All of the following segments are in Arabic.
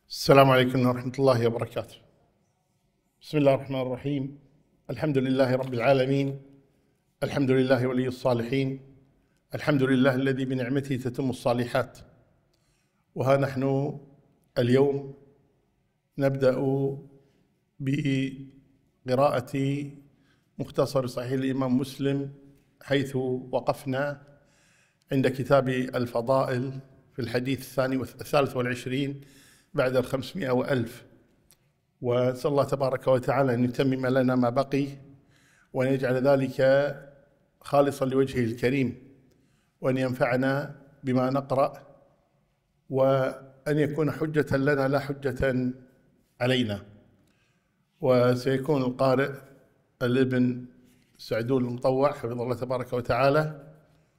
السلام عليكم ورحمة الله وبركاته. بسم الله الرحمن الرحيم. الحمد لله رب العالمين، الحمد لله ولي الصالحين، الحمد لله الذي بنعمته تتم الصالحات. وها نحن اليوم نبدأ بقراءة مختصر صحيح الإمام مسلم، حيث وقفنا عند كتاب الفضائل في الحديث الثالث والعشرين بعد 500 وألف. ونسأل الله تبارك وتعالى أن يتمم لنا ما بقي، وأن يجعل ذلك خالصا لوجهه الكريم، وأن ينفعنا بما نقرأ، وأن يكون حجة لنا لا حجة علينا. وسيكون القارئ الابن سعدون المطوع حفظه الله تبارك وتعالى،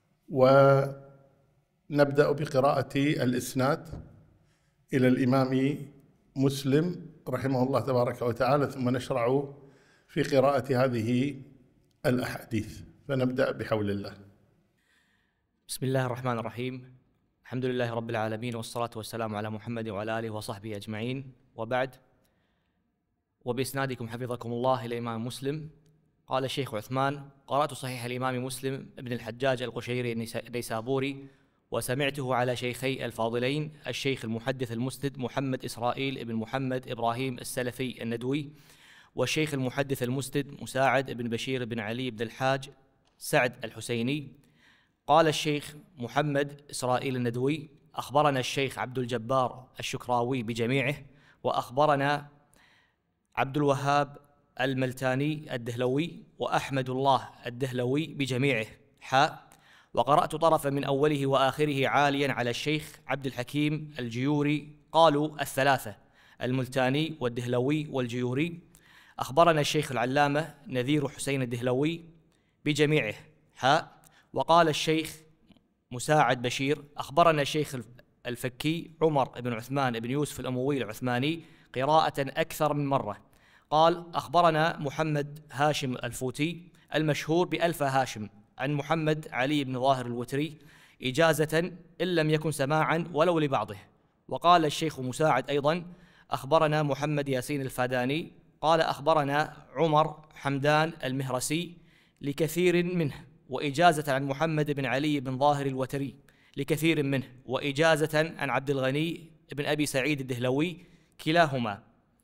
ونبدأ بقراءة الإسناد إلى الإمام مسلم رحمه الله تبارك وتعالى، ثم نشرع في قراءة هذه الأحاديث. فنبدأ بحول الله. بسم الله الرحمن الرحيم. الحمد لله رب العالمين، والصلاة والسلام على محمد وعلى آله وصحبه أجمعين، وبعد. وبإسنادكم حفظكم الله إلى الإمام مسلم. قال الشيخ عثمان: قرأت صحيح الإمام مسلم ابن الحجاج القشيري النيسابوري، وسمعته على شيخي الفاضلين الشيخ المحدث المسند محمد إسرائيل ابن محمد إبراهيم السلفي الندوي، والشيخ المحدث المسند مساعد ابن بشير بن علي بن الحاج سعد الحسيني. قال الشيخ محمد إسرائيل الندوي: أخبرنا الشيخ عبد الجبار الشكراوي بجميعه، وأخبرنا عبد الوهاب الملتاني الدهلوي، وأحمد الله الدهلوي بجميعه. وقرأت طرفا من أوله وآخره عاليا على الشيخ عبد الحكيم الجيوري. قالوا الثلاثة: الملتاني والدهلوي والجيوري. أخبرنا الشيخ العلامة نذير حسين الدهلوي بجميعه. وقال الشيخ مساعد بشير: أخبرنا الشيخ الفكي عمر بن عثمان بن يوسف الأموي العثماني قراءة أكثر من مرة. قال: أخبرنا محمد هاشم الفوتي المشهور بألف هاشم عن محمد علي بن ظاهر الوتري إجازة إن لم يكن سماعا ولو لبعضه. وقال الشيخ مساعد أيضا: أخبرنا محمد ياسين الفاداني قال: أخبرنا عمر حمدان المهرسي لكثير منه، وإجازة عن محمد بن علي بن ظاهر الوتري لكثير منه، وإجازة عن عبد الغني بن أبي سعيد الدهلوي، كلاهما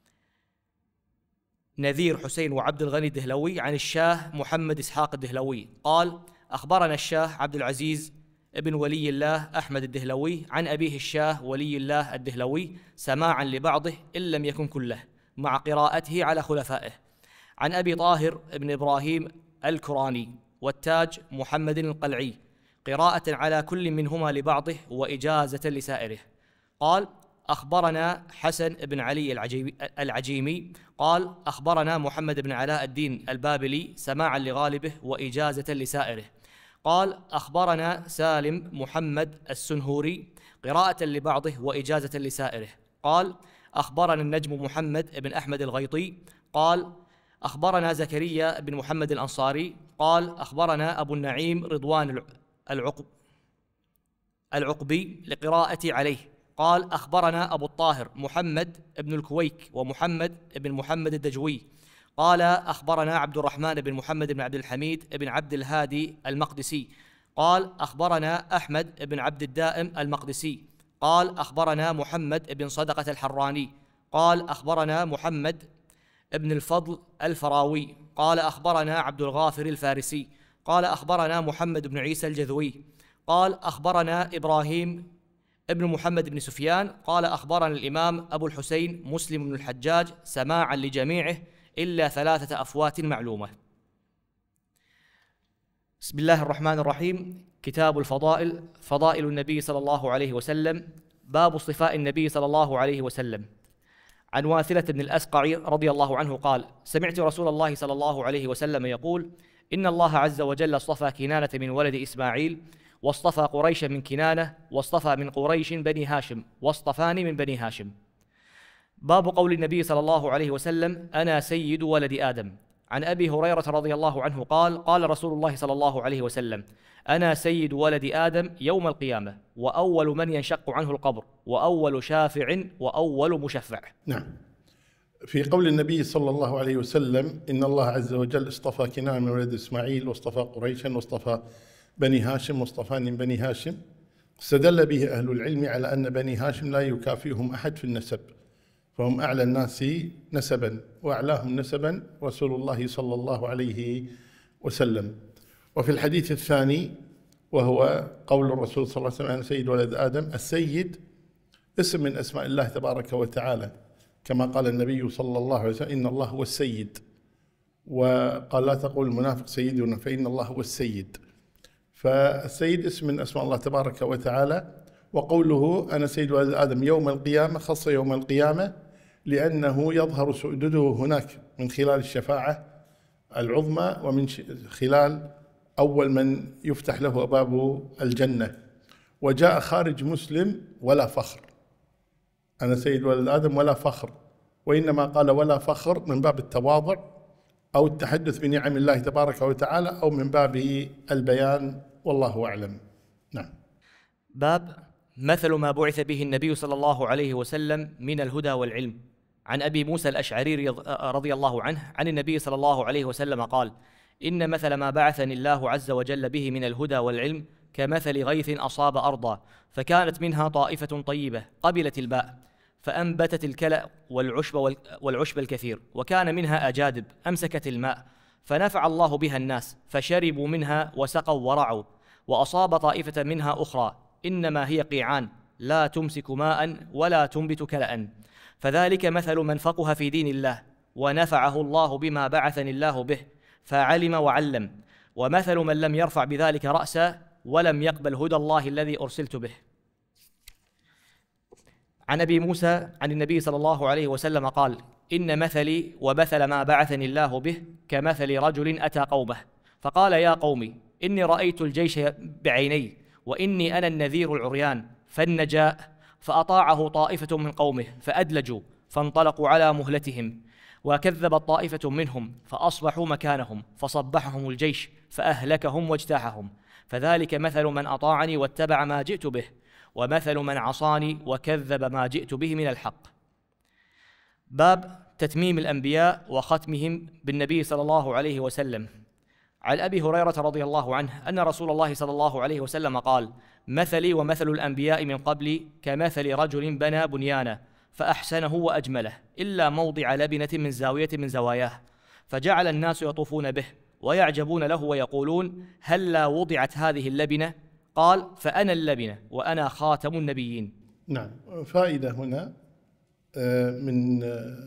نذير حسين وعبد الغني الدهلوي، عن الشاه محمد إسحاق الدهلوي. قال: أخبرنا الشاه عبد العزيز ابن ولي الله أحمد الدهلوي عن أبيه الشاه ولي الله الدهلوي سماعا لبعضه إن لم يكن كله، مع قراءته على خلفائه، عن أبي طاهر ابن إبراهيم الكراني والتاج محمد القلعي قراءة على كل منهما لبعضه، وإجازة لسائره. قال: أخبرنا حسن بن علي العجيمي قال: أخبرنا محمد بن علاء الدين البابلي سماعا لغالبه، وإجازة لسائره. قال: أخبرنا سالم محمد السنهوري قراءة لبعضه، وإجازة لسائره. قال: أخبرنا النجم محمد بن أحمد الغيطي قال: أخبرنا زكريا بن محمد الأنصاري قال: أخبرنا أبو النعيم رضوان العقبي لقراءة عليه. قال: أخبرنا أبو الطاهر محمد بن الكويك ومحمد بن محمد الدجوي قال: أخبرنا عبد الرحمن بن محمد بن عبد الحميد بن عبد الهادي المقدسي قال: أخبرنا أحمد بن عبد الدائم المقدسي قال: أخبرنا محمد بن صدقة الحراني قال: أخبرنا محمد بن الفضل الفراوي قال: أخبرنا عبد الغافر الفارسي قال: أخبرنا محمد بن عيسى الجذوي قال: أخبرنا إبراهيم ابن محمد بن سفيان قال: أخبرنا الإمام أبو الحسين مسلم بن الحجاج سماعا لجميعه إلا 3 أفوات معلومة. بسم الله الرحمن الرحيم. كتاب الفضائل. فضائل النبي صلى الله عليه وسلم. باب اصطفاء النبي صلى الله عليه وسلم. عن واثلة بن الأسقع رضي الله عنه قال: سمعت رسول الله صلى الله عليه وسلم يقول: إن الله عز وجل اصطفى كنانة من ولد إسماعيل، واصطفى قريشا من كنانة، واصطفى من قريش بني هاشم، واصطفاني من بني هاشم. باب قول النبي صلى الله عليه وسلم: أنا سيد ولد آدم. عن أبي هريرة رضي الله عنه قال: قال رسول الله صلى الله عليه وسلم: أنا سيد ولد آدم يوم القيامة، وأول من ينشق عنه القبر، وأول شافع، وأول مشفع. نعم. في قول النبي صلى الله عليه وسلم: إن الله عز وجل اصطفى كنانة من ولد إسماعيل، واصطفى قريشا، واصطفى بني هاشم، واصطفاني من بني هاشم، استدل به أهل العلم على أن بني هاشم لا يكافئهم أحد في النسب، فهم أعلى الناس نسبا، وأعلاهم نسبا رسول الله صلى الله عليه وسلم. وفي الحديث الثاني وهو قول الرسول صلى الله عليه وسلم: أنا سيد ولد آدم، السيد اسم من أسماء الله تبارك وتعالى، كما قال النبي صلى الله عليه وسلم: إن الله هو السيد. وقال: لا تقول المنافق سيدنا، فإن الله هو السيد. فالسيد اسم من أسماء الله تبارك وتعالى. وقوله أنا سيد ولد آدم يوم القيامة خص يوم القيامة لأنه يظهر سؤدده هناك من خلال الشفاعة العظمى، ومن خلال أول من يفتح له باب الجنة. وجاء خارج مسلم: ولا فخر، أنا سيد ولد آدم ولا فخر، وإنما قال ولا فخر من باب التواضع أو التحدث بنعم الله تبارك وتعالى، أو من باب البيان، والله أعلم. نعم. باب مثل ما بعث به النبي صلى الله عليه وسلم من الهدى والعلم. عن أبي موسى الأشعري رضي الله عنه عن النبي صلى الله عليه وسلم قال: إن مثل ما بعثني الله عز وجل به من الهدى والعلم كمثل غيث أصاب أرضا، فكانت منها طائفة طيبة قبلت الماء، فأنبتت الكلأ والعشب الكثير، وكان منها أجادب أمسكت الماء، فنفع الله بها الناس، فشربوا منها وسقوا ورعوا. وأصاب طائفة منها أخرى إنما هي قيعان لا تمسك ماء ولا تنبت كلأ، فذلك مثل من فقه في دين الله ونفعه الله بما بعثني الله به، فعلم وعلم. ومثل من لم يرفع بذلك رأسا ولم يقبل هدى الله الذي أرسلت به. عن أبي موسى عن النبي صلى الله عليه وسلم قال: إن مثلي ومثل ما بعثني الله به كمثل رجل أتى قومه فقال: يا قوم، إني رأيت الجيش بعيني، وإني أنا النذير العريان، فالنجاء. فأطاعه طائفة من قومه فأدلجوا، فانطلقوا على مهلتهم، وكذبت طائفة منهم فأصبحوا مكانهم، فصبحهم الجيش فأهلكهم واجتاحهم. فذلك مثل من أطاعني واتبع ما جئت به، ومثل من عصاني وكذب ما جئت به من الحق. باب تتميم الأنبياء وختمهم بالنبي صلى الله عليه وسلم. عن أبي هريرة رضي الله عنه أن رسول الله صلى الله عليه وسلم قال: مثلي ومثل الأنبياء من قبلي كمثل رجل بنى بنيانا فأحسنه وأجمله، إلا موضع لبنة من زاوية من زواياه، فجعل الناس يطوفون به ويعجبون له ويقولون: هلا وضعت هذه اللبنة؟ قال: فأنا اللبنة وأنا خاتم النبيين. نعم. فائدة هنا من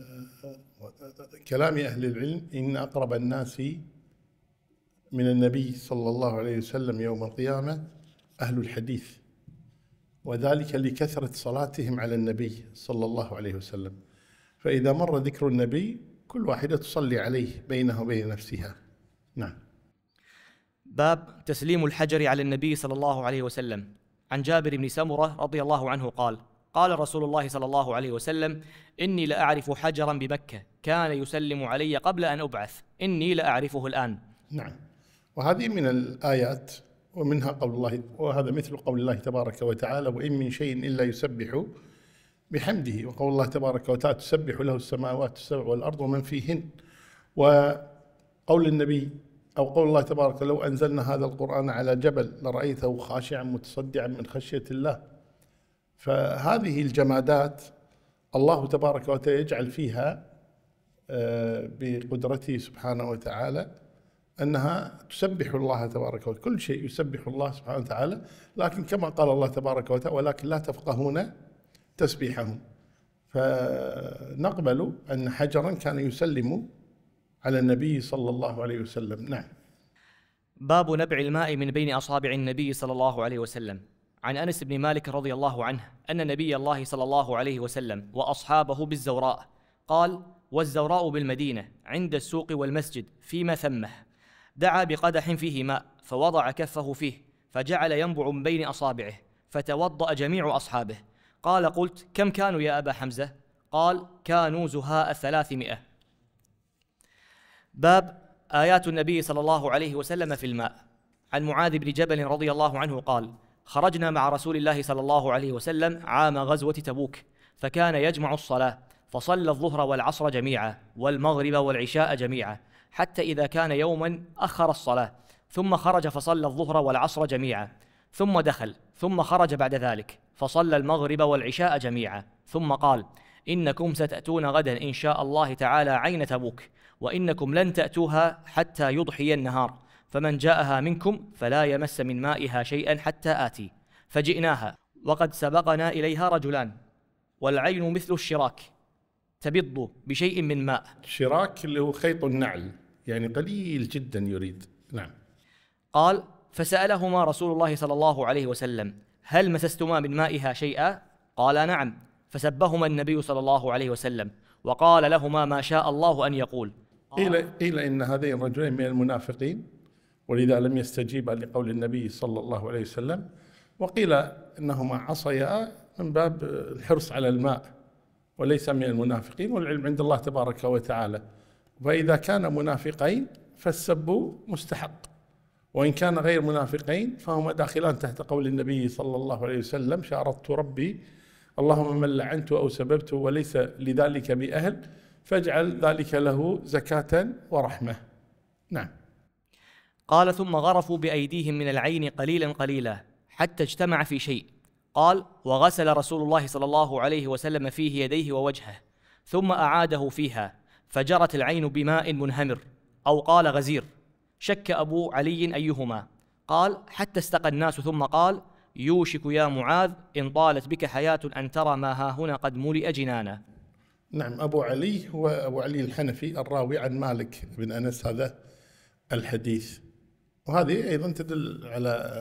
كلام أهل العلم: إن أقرب الناس من النبي صلى الله عليه وسلم يوم القيامة أهل الحديث، وذلك لكثرة صلاتهم على النبي صلى الله عليه وسلم. فإذا مر ذكر النبي كل واحدة تصلي عليه بينها وبين نفسها. نعم. باب تسليم الحجر على النبي صلى الله عليه وسلم. عن جابر بن سمرة رضي الله عنه قال: قال رسول الله صلى الله عليه وسلم: إني لأعرف حجرا بمكة كان يسلم علي قبل أن أبعث، إني لأعرفه الآن. نعم. وهذه من الآيات، ومنها قول الله، وهذا مثل قول الله تبارك وتعالى: وإن من شيء إلا يسبح بحمده. وقول الله تبارك وتعالى: تسبح له السماوات السبع والأرض ومن فيهن. وقول النبي أو قول الله تبارك: لو أنزلنا هذا القرآن على جبل لرأيته خاشعا متصدعا من خشية الله. فهذه الجمادات الله تبارك وتعالى يجعل فيها بقدرته سبحانه وتعالى أنها تسبح الله تبارك وتعالى، كل شيء يسبح الله سبحانه وتعالى، لكن كما قال الله تبارك وتعالى: ولكن لا تفقهون تسبيحهم. فنقبل أن حجرا كان يسلم على النبي صلى الله عليه وسلم. نعم. باب نبع الماء من بين أصابع النبي صلى الله عليه وسلم. عن أنس بن مالك رضي الله عنه أن نبي الله صلى الله عليه وسلم وأصحابه بالزوراء قال: والزوراء بالمدينة عند السوق والمسجد فيما ثمه، دعا بقدح فيه ماء فوضع كفه فيه فجعل ينبع من بين أصابعه، فتوضأ جميع أصحابه. قال: قلت: كم كانوا يا أبا حمزة؟ قال: كانوا زهاء 300. باب آيات النبي صلى الله عليه وسلم في الماء. عن معاذ بن جبل رضي الله عنه قال: خرجنا مع رسول الله صلى الله عليه وسلم عام غزوة تبوك، فكان يجمع الصلاة، فصلى الظهر والعصر جميعا والمغرب والعشاء جميعا، حتى إذا كان يوما أخر الصلاة، ثم خرج فصلى الظهر والعصر جميعا، ثم دخل، ثم خرج بعد ذلك فصلى المغرب والعشاء جميعا، ثم قال: إنكم ستأتون غدا إن شاء الله تعالى عين تبوك، وإنكم لن تأتوها حتى يضحي النهار، فمن جاءها منكم فلا يمس من مائها شيئا حتى آتي. فجئناها وقد سبقنا إليها رجلان، والعين مثل الشراك تبض بشيء من ماء. الشراك اللي هو خيط النعل، يعني قليل جدا يريد. نعم. قال: فسألهما رسول الله صلى الله عليه وسلم: هل مسستما من مائها شيئا؟ قالا: نعم. فسبهما النبي صلى الله عليه وسلم وقال لهما ما شاء الله أن يقول. قيل إن هذين الرجلين من المنافقين، ولذا لم يستجيبا لقول النبي صلى الله عليه وسلم، وقيل إنهما عصيا من باب الحرص على الماء وليس من المنافقين، والعلم عند الله تبارك وتعالى. فإذا كان منافقين فالسب مستحق، وإن كان غير منافقين فهما داخلان تحت قول النبي صلى الله عليه وسلم: شارطت ربي اللهم من لعنته أو سببته وليس لذلك بأهل فاجعل ذلك له زكاة ورحمة. نعم. قال: ثم غرفوا بأيديهم من العين قليلا قليلا حتى اجتمع في شيء. قال: وغسل رسول الله صلى الله عليه وسلم فيه يديه ووجهه، ثم أعاده فيها، فجرت العين بماء منهمر، أو قال غزير، شك أبو علي أيهما. قال: حتى استقى الناس، ثم قال: يوشك يا معاذ إن طالت بك حياة أن ترى ما ها هنا قد ملئ جنانا. نعم. أبو علي هو أبو علي الحنفي الراوي عن مالك بن أنس هذا الحديث، وهذه أيضا تدل على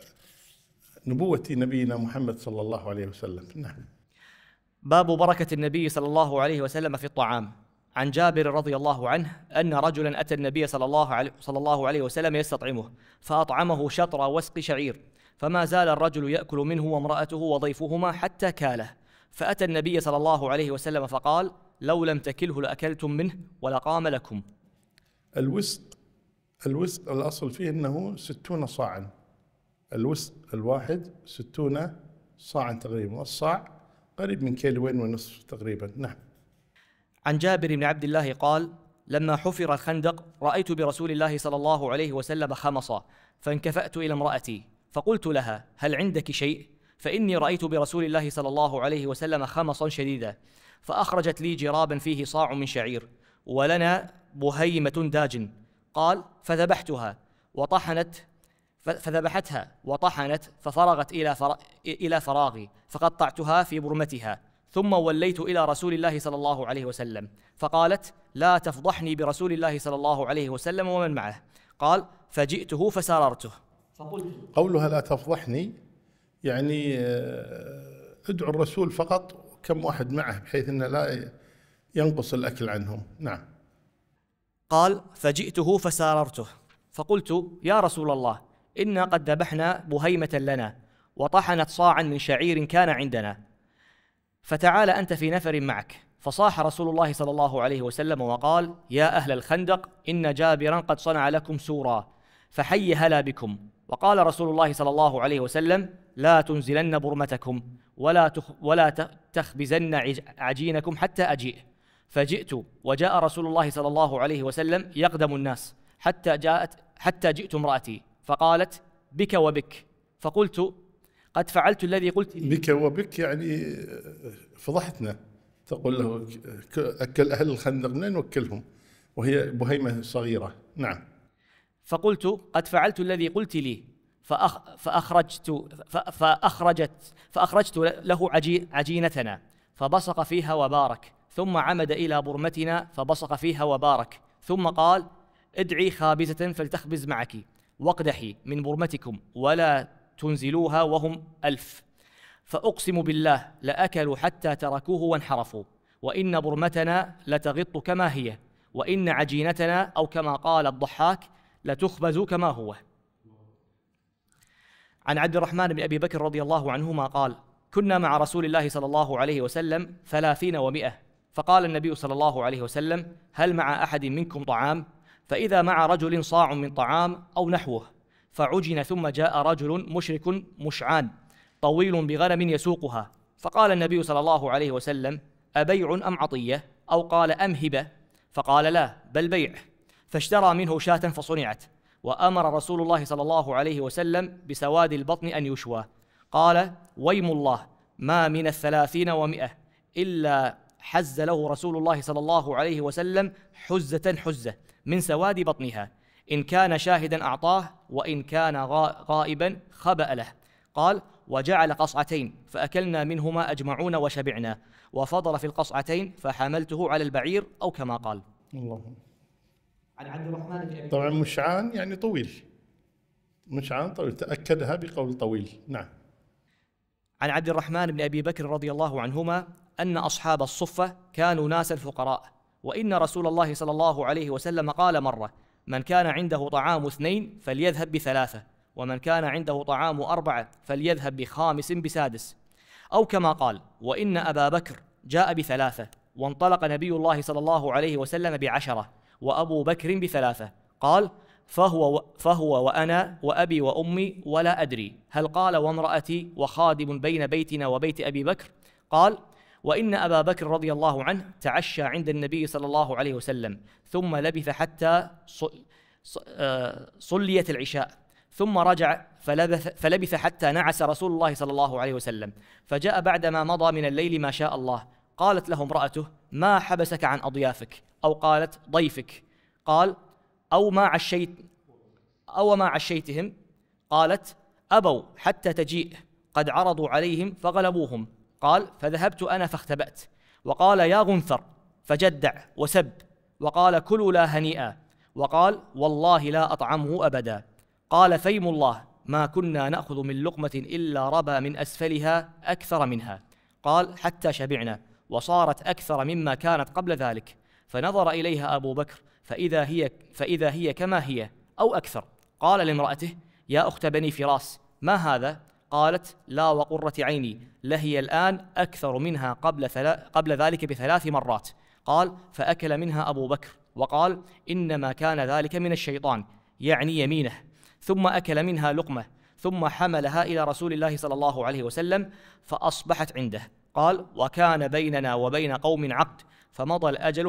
نبوة نبينا محمد صلى الله عليه وسلم. نعم. باب بركة النبي صلى الله عليه وسلم في الطعام. عن جابر رضي الله عنه أن رجلا أتى النبي صلى الله عليه وسلم يستطعمه، فأطعمه شطر وسق شعير، فما زال الرجل يأكل منه وامرأته وضيفهما حتى كاله، فأتى النبي صلى الله عليه وسلم فقال: لو لم تكله لأكلتم منه ولقام لكم. الوسق الأصل فيه أنه 60 صاعا، الوسق الواحد 60 صاعا تقريبا، والصاع قريب من 1.5 كيلو تقريبا. نعم. عن جابر بن عبد الله قال: لما حفر الخندق رأيت برسول الله صلى الله عليه وسلم خمصا، فانكفأت إلى امرأتي فقلت لها: هل عندك شيء؟ فإني رأيت برسول الله صلى الله عليه وسلم خمصا شديدا. فأخرجت لي جرابا فيه صاع من شعير، ولنا بهيمة داجن. قال: فذبحتها وطحنت ففرغت إلى فراغي، فقطعتها في برمتها، ثم وليت إلى رسول الله صلى الله عليه وسلم، فقالت: لا تفضحني برسول الله صلى الله عليه وسلم ومن معه. قال: فجئته فساررته. قولها لا تفضحني يعني ادعو الرسول فقط كم واحد معه، بحيث أنه لا ينقص الأكل عنهم. نعم. قال: فجئته فساررته، فقلت: يا رسول الله، إنا قد ذبحنا بهيمة لنا، وطحنت صاعا من شعير كان عندنا، فتعال أنت في نفر معك. فصاح رسول الله صلى الله عليه وسلم وقال: يا أهل الخندق، إن جابرا قد صنع لكم سورا، فحي هلا بكم. وقال رسول الله صلى الله عليه وسلم: لا تنزلن برمتكم ولا تخبزن عجينكم حتى أجيء. فجئت وجاء رسول الله صلى الله عليه وسلم يقدم الناس حتى جئت امرأتي، فقالت: بك وبك. فقلت: قد فعلت الذي قلت لي. بك وبك يعني فضحتنا، تقول له أكل أهل الخندق منين وكلهم، وهي بهيمة صغيرة. نعم. فقلت: قد فعلت الذي قلت لي، فأخرجت له عجينتنا، فبصق فيها وبارك، ثم عمد إلى برمتنا فبصق فيها وبارك، ثم قال: ادعي خابزة فلتخبز معك، واقدحي من برمتكم ولا تنزلوها وهم 1000. فأقسم بالله لأكلوا حتى تركوه وانحرفوا، وإن برمتنا لتغط كما هي، وإن عجينتنا أو كما قال الضحاك لتخبز كما هو. عن عبد الرحمن بن أبي بكر رضي الله عنهما قال: كنا مع رسول الله صلى الله عليه وسلم 30 و100، فقال النبي صلى الله عليه وسلم: هل مع أحد منكم طعام؟ فإذا مع رجل صاع من طعام أو نحوه فعجن، ثم جاء رجل مشرك مشعان طويل بغنم يسوقها، فقال النبي صلى الله عليه وسلم: أبيع أم عطية؟ أو قال: أم هبة؟ فقال: لا، بل بيع. فاشترى منه شاة فصنعت، وأمر رسول الله صلى الله عليه وسلم بسواد البطن أن يشوى. قال: ويم الله، ما من 30 و100 إلا حز له رسول الله صلى الله عليه وسلم حزة من سواد بطنها، إن كان شاهدا أعطاه، وإن كان غائبا خبأ له. قال: وجعل قصعتين فأكلنا منهما أجمعون وشبعنا، وفضل في القصعتين فحملته على البعير، أو كما قال. الله. عن عبد الرحمن بن أبي طبعا مشعان يعني طويل، مشعان طويل، تأكدها بقول طويل. نعم. عن عبد الرحمن بن أبي بكر رضي الله عنهما أن أصحاب الصفة كانوا ناسا فقراء، وإن رسول الله صلى الله عليه وسلم قال مرة: من كان عنده طعام 2 فليذهب ب3، ومن كان عنده طعام 4 فليذهب ب5 بسادس، أو كما قال: وإن أبا بكر جاء ب3، وانطلق نبي الله صلى الله عليه وسلم ب10، وأبو بكر ب3. قال: فهو وأنا وأبي وأمي ولا أدري، هل قال وامرأتي وخادم بين بيتنا وبيت أبي بكر؟ قال: وإن أبا بكر رضي الله عنه تعشى عند النبي صلى الله عليه وسلم، ثم لبث حتى صليت العشاء، ثم رجع فلبث حتى نعس رسول الله صلى الله عليه وسلم، فجاء بعدما مضى من الليل ما شاء الله. قالت له امرأته: ما حبسك عن أضيافك؟ أو قالت: ضيفك. قال: أو ما عشيتهم؟ قالت: أبوا حتى تجيء، قد عرضوا عليهم فغلبوهم. قال: فذهبت أنا فاختبأت. وقال: يا غنثر، فجدع وسب، وقال: كلوا لا هنيئا، وقال: والله لا أطعمه أبدا. قال: فيم الله، ما كنا نأخذ من لقمة إلا ربى من أسفلها أكثر منها. قال: حتى شبعنا، وصارت أكثر مما كانت قبل ذلك. فنظر إليها أبو بكر فإذا هي كما هي أو أكثر. قال لامرأته: يا أخت بني فراس، ما هذا؟ قالت: لا وقرة عيني، لهي الآن أكثر منها قبل ذلك ب3 مرات. قال: فأكل منها أبو بكر، وقال: إنما كان ذلك من الشيطان، يعني يمينه. ثم أكل منها لقمة، ثم حملها إلى رسول الله صلى الله عليه وسلم، فأصبحت عنده. قال: وكان بيننا وبين قوم عقد، فمضى الأجل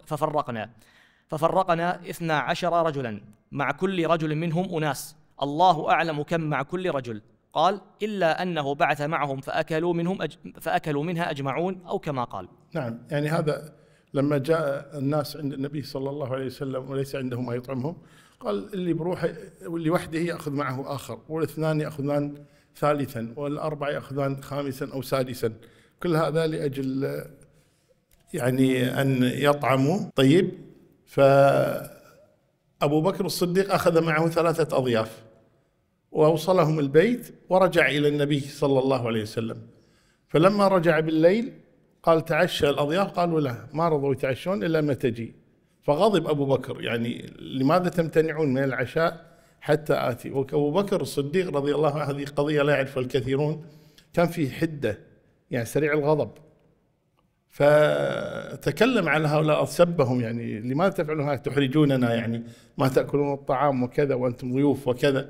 ففرقنا 12 رجلا، مع كل رجل منهم أناس، الله أعلم كم مع كل رجل. قال: إلا أنه بعث معهم فأكلوا منها أجمعون، أو كما قال. نعم، يعني هذا لما جاء الناس عند النبي صلى الله عليه وسلم وليس عندهم ما يطعمهم، قال: اللي بروحه واللي وحده يأخذ معه آخر، والاثنان يأخذان ثالثا، والأربعة يأخذان خامسا أو سادسا، كل هذا لأجل يعني أن يطعموا. طيب، فأبو بكر الصديق أخذ معه 3 أضياف وأوصلهم البيت، ورجع إلى النبي صلى الله عليه وسلم. فلما رجع بالليل قال: تعشى الأضياف؟ قالوا: لا، ما رضوا يتعشون إلا ما تجي. فغضب أبو بكر: يعني لماذا تمتنعون من العشاء حتى آتي؟ وأبو بكر الصديق رضي الله عنه، هذه قضية لا يعرفها الكثيرون، كان فيه حدة، يعني سريع الغضب. فتكلم على هؤلاء، سبهم: يعني لماذا تفعلون هذا؟ تحرجوننا، يعني ما تأكلون الطعام وكذا وأنتم ضيوف وكذا.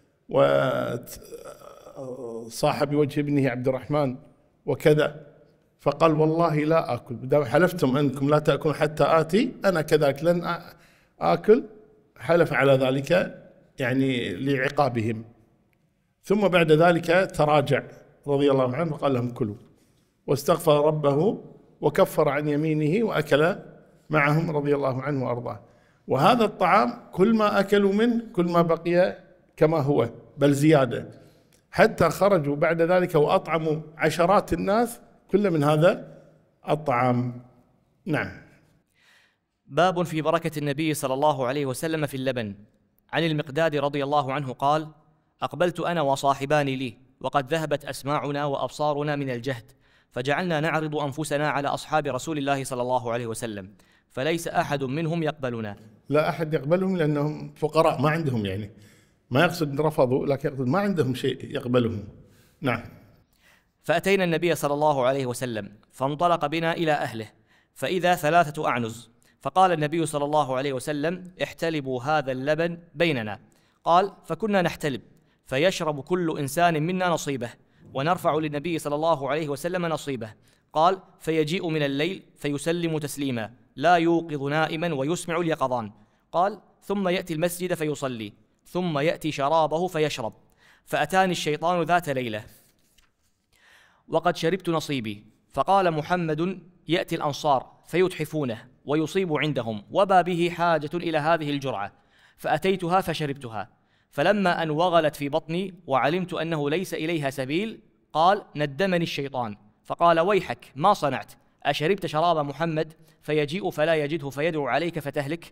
وصاح بوجه ابنه عبد الرحمن وكذا، فقال: والله لا آكل، حلفتم أنكم لا تأكلون حتى آتي، أنا كذلك لن آكل. حلف على ذلك يعني لعقابهم. ثم بعد ذلك تراجع رضي الله عنه وقال لهم: كلوا، واستغفر ربه وكفر عن يمينه وأكل معهم رضي الله عنه وأرضاه. وهذا الطعام كل ما أكلوا منه كل ما بقي كما هو، بل زيادة، حتى خرجوا بعد ذلك وأطعموا عشرات الناس كل من هذا الطعام. نعم. باب في بركة النبي صلى الله عليه وسلم في اللبن. عن المقداد رضي الله عنه قال: أقبلت أنا وصاحبان لي، وقد ذهبت أسماعنا وأبصارنا من الجهد، فجعلنا نعرض أنفسنا على أصحاب رسول الله صلى الله عليه وسلم، فليس أحد منهم يقبلنا. لا أحد يقبلهم، لأنهم فقراء ما عندهم، يعني ما يقصد رفضوا، لكن يقصد ما عندهم شيء يقبلهم. نعم. فأتينا النبي صلى الله عليه وسلم، فانطلق بنا إلى أهله، فإذا 3 أعنز، فقال النبي صلى الله عليه وسلم: احتلبوا هذا اللبن بيننا. قال: فكنا نحتلب، فيشرب كل إنسان منا نصيبه، ونرفع للنبي صلى الله عليه وسلم نصيبه. قال: فيجيء من الليل فيسلم تسليما، لا يوقظ نائما ويسمع اليقظان. قال: ثم يأتي المسجد فيصلي، ثم يأتي شرابه فيشرب. فأتاني الشيطان ذات ليلة وقد شربت نصيبي، فقال: محمد يأتي الأنصار فيتحفونه ويصيب عندهم، وما به حاجة إلى هذه الجرعة. فأتيتها فشربتها، فلما أن وغلت في بطني وعلمت أنه ليس إليها سبيل، قال: ندمني الشيطان، فقال: ويحك، ما صنعت؟ أشربت شراب محمد فيجيء فلا يجده فيدعو عليك فتهلك،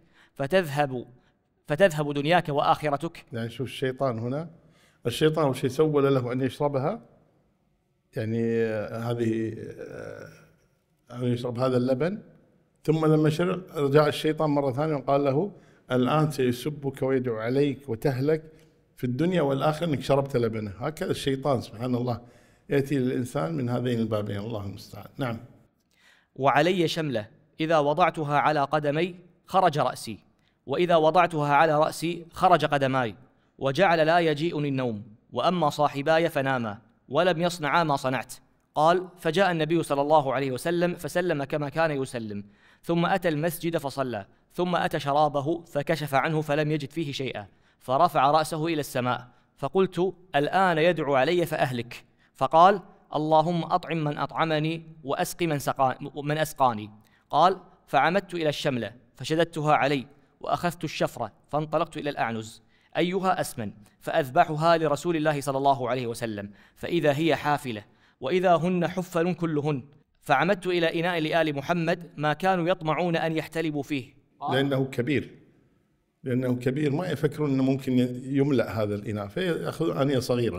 فتذهب دنياك وآخرتك؟ يعني شوف الشيطان هنا، الشيطان وش سول له أن يشربها، يعني أن يشرب هذا اللبن. ثم لما شرب رجع الشيطان مرة ثانية وقال له: الآن سيسبك ويدعو عليك وتهلك في الدنيا والآخرة أنك شربت لبنه. هكذا الشيطان سبحان الله يأتي للإنسان من هذين البابين، الله المستعان. نعم. وعلي شملة إذا وضعتها على قدمي خرج رأسي، وإذا وضعتها على رأسي خرج قدماي، وجعل لا يجيئني النوم، وأما صاحباي فناما ولم يصنعا ما صنعت. قال: فجاء النبي صلى الله عليه وسلم فسلم كما كان يسلم، ثم أتى المسجد فصلى، ثم أتى شرابه فكشف عنه فلم يجد فيه شيئا، فرفع رأسه إلى السماء، فقلت: الآن يدعو علي فأهلك. فقال: اللهم أطعم من أطعمني وأسقي من أسقاني. قال: فعمدت إلى الشملة فشددتها علي، وأخذت الشفرة فانطلقت إلى الأعنز أيها أسمن، فأذبحها لرسول الله صلى الله عليه وسلم، فإذا هي حافلة، وإذا هن حفل كلهن. فعمدت إلى إناء لآل محمد ما كانوا يطمعون أن يحتلبوا فيه، لأنه كبير ما يفكرون أنه ممكن يملأ هذا الإناء، فيأخذ آنية صغيرة.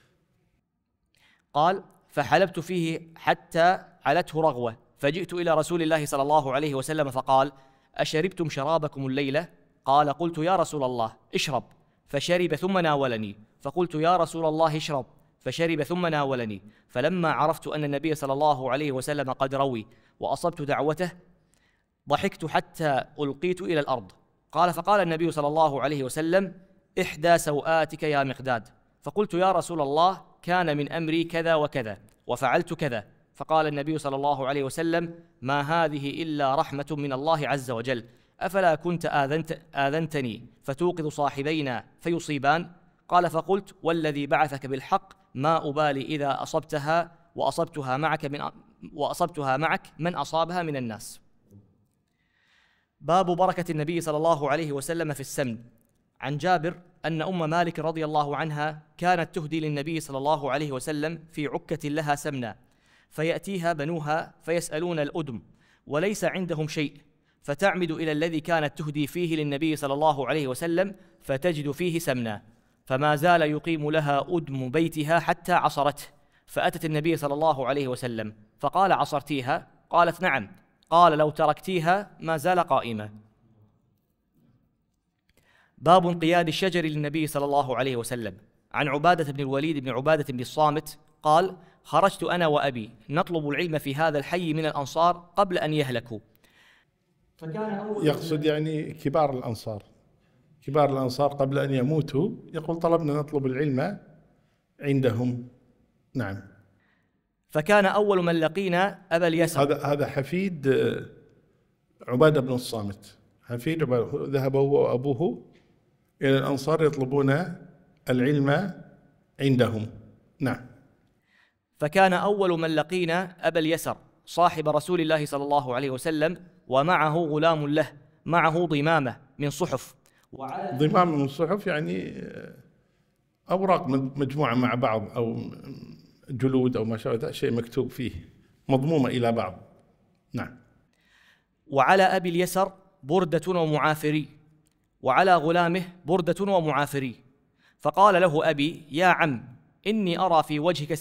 قال: فحلبت فيه حتى علته رغوة، فجئت إلى رسول الله صلى الله عليه وسلم فقال: أشربتم شرابكم الليلة؟ قال: قلت: يا رسول الله اشرب. فشرب ثم ناولني، فقلت: يا رسول الله اشرب. فشرب ثم ناولني. فلما عرفت أن النبي صلى الله عليه وسلم قد روي وأصبت دعوته ضحكت حتى ألقيت إلى الأرض. قال: فقال النبي صلى الله عليه وسلم: إحدى سوآتك يا مقداد. فقلت: يا رسول الله كان من أمري كذا وكذا وفعلت كذا. فقال النبي صلى الله عليه وسلم: ما هذه إلا رحمة من الله عز وجل، أفلا كنت آذنتني فتوقظ صاحبينا فيصيبان؟ قال: فقلت: والذي بعثك بالحق ما أبالي إذا أصبتها وأصبتها معك من أصابها من الناس. باب بركة النبي صلى الله عليه وسلم في السمن. عن جابر أن أم مالك رضي الله عنها كانت تهدي للنبي صلى الله عليه وسلم في عكة لها سمنا، فيأتيها بنوها فيسألون الأدم وليس عندهم شيء، فتعمد إلى الذي كانت تهدي فيه للنبي صلى الله عليه وسلم فتجد فيه سمنا، فما زال يقيم لها أدم بيتها حتى عصرته، فأتت النبي صلى الله عليه وسلم فقال: عصرتيها؟ قالت: نعم. قال: لو تركتيها ما زال قائما. باب انقياد الشجر للنبي صلى الله عليه وسلم. عن عبادة بن الوليد بن عبادة بن الصامت قال: خرجت أنا وأبي نطلب العلم في هذا الحي من الأنصار قبل أن يهلكوا، يقصد يعني كبار الأنصار قبل أن يموتوا، يقول طلبنا نطلب العلم عندهم. نعم. فكان أول من لقينا أبا اليسر. هذا حفيد عبادة بن الصامت، حفيد عبادة، ذهب هو وأبوه إلى الأنصار يطلبون العلم عندهم. نعم. فكان أول من لقينا أبا اليسر صاحب رسول الله صلى الله عليه وسلم، ومعه غلام له معه ضمامة من صحف. ضمامة من صحف يعني أوراق مجموعة مع بعض أو جلود أو ما شابه، شيء مكتوب فيه مضمومة إلى بعض. نعم. وعلى أبي اليسر بردة ومعافري، وعلى غلامه بردة ومعافري. فقال له أبي: يا عم، إني أرى في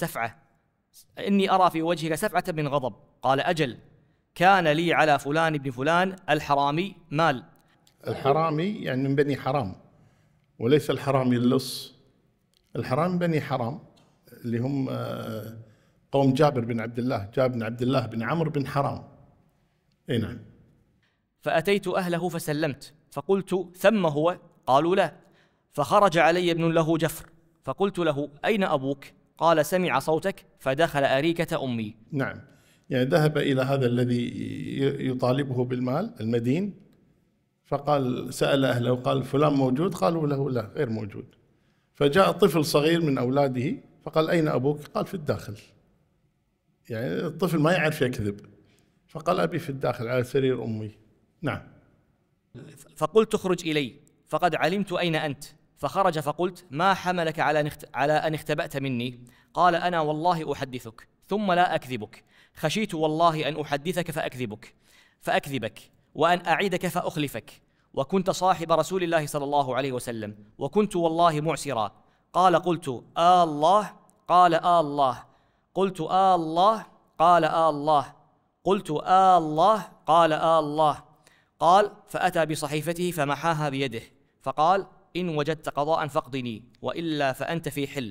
وجهك سفعة من غضب. قال: أجل، كان لي على فلان بن فلان الحرامي مال. الحرامي يعني من بني حرام، وليس الحرامي اللص، الحرام بني حرام اللي هم قوم جابر بن عبد الله بن عمرو بن حرام. اي نعم. فأتيت أهله فسلمت، فقلت: ثم هو؟ قالوا: لا. فخرج علي ابن له جفر، فقلت له: أين أبوك؟ قال: سمع صوتك فدخل أريكة أمي. نعم، يعني ذهب إلى هذا الذي يطالبه بالمال المدين، فقال سأل أهله وقال: فلان موجود؟ قالوا له: لا، غير موجود. فجاء طفل صغير من أولاده فقال: أين أبوك؟ قال: في الداخل. يعني الطفل ما يعرف يكذب، فقال: أبي في الداخل على سرير أمي. نعم. فقلت: اخرج إلي، فقد علمت أين أنت. فخرج، فقلت: ما حملك على أن اختبأت مني؟ قال: أنا والله أحدثك ثم لا أكذبك، خشيت والله أن أحدثك فأكذبك، وأن أعدك فأخلفك، وكنت صاحب رسول الله صلى الله عليه وسلم، وكنت والله معسرا. قال: قلت: الله؟ قال: الله. قلت: الله؟ قال: الله. قلت: الله؟ قال: الله. قال: فأتى بصحيفته فمحاها بيده، فقال: إن وجدت قضاء فاقضني، وإلا فأنت في حل.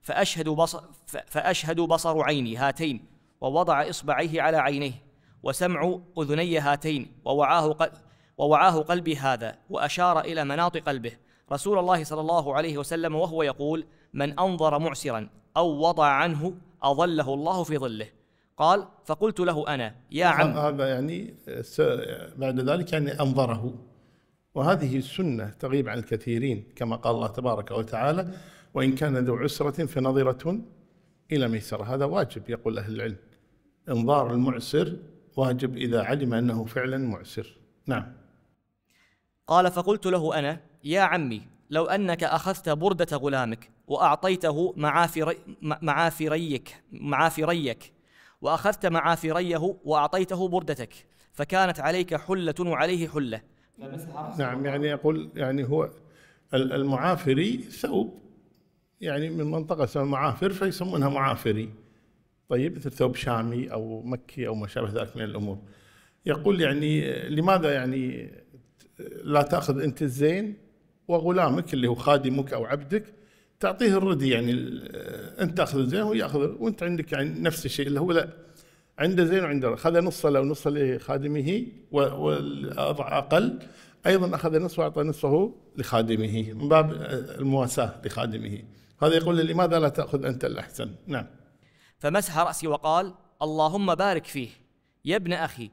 فأشهد بصر عيني هاتين، ووضع إصبعيه على عينيه، وسمع أذني هاتين، ووعاه قلبي هذا، وأشار إلى مناط قلبه رسول الله صلى الله عليه وسلم وهو يقول: من أنظر معسرا أو وضع عنه أظله الله في ظله. قال: فقلت له أنا: يا عم. هذا يعني بعد ذلك يعني أنظره، وهذه السنة تغيب عن الكثيرين، كما قال الله تبارك وتعالى: وإن كان ذو عسرة فنظرة إلى ميسرة. هذا واجب، يقول أهل العلم، إنظار المعسر واجب إذا علم أنه فعلا معسر. نعم. قال: فقلت له أنا: يا عمي، لو أنك أخذت بردة غلامك وأعطيته معافريك، وأخذت معافريه وأعطيته بردتك، فكانت عليك حلة وعليه حلة. نعم، يعني يقول يعني هو المعافري ثوب يعني من منطقة اسمها معافر فيسمونها معافري، طيب، مثل ثوب شامي أو مكي أو ما شابه ذلك من الأمور. يقول يعني لماذا يعني لا تأخذ أنت الزين وغلامك اللي هو خادمك أو عبدك تعطيه الردي، يعني أنت تأخذ الزين وهو يأخذ، وأنت عندك يعني نفس الشيء اللي هو لا عنده زين وعنده، أخذ نصه له ونصه لخادمه، والأقل أيضا أخذ نصفه وأعطى نصفه لخادمه من باب المواساة لخادمه. هذا يقول لماذا لا تأخذ أنت الأحسن. نعم. فمسح رأسي وقال: اللهم بارك فيه يا ابن أخي،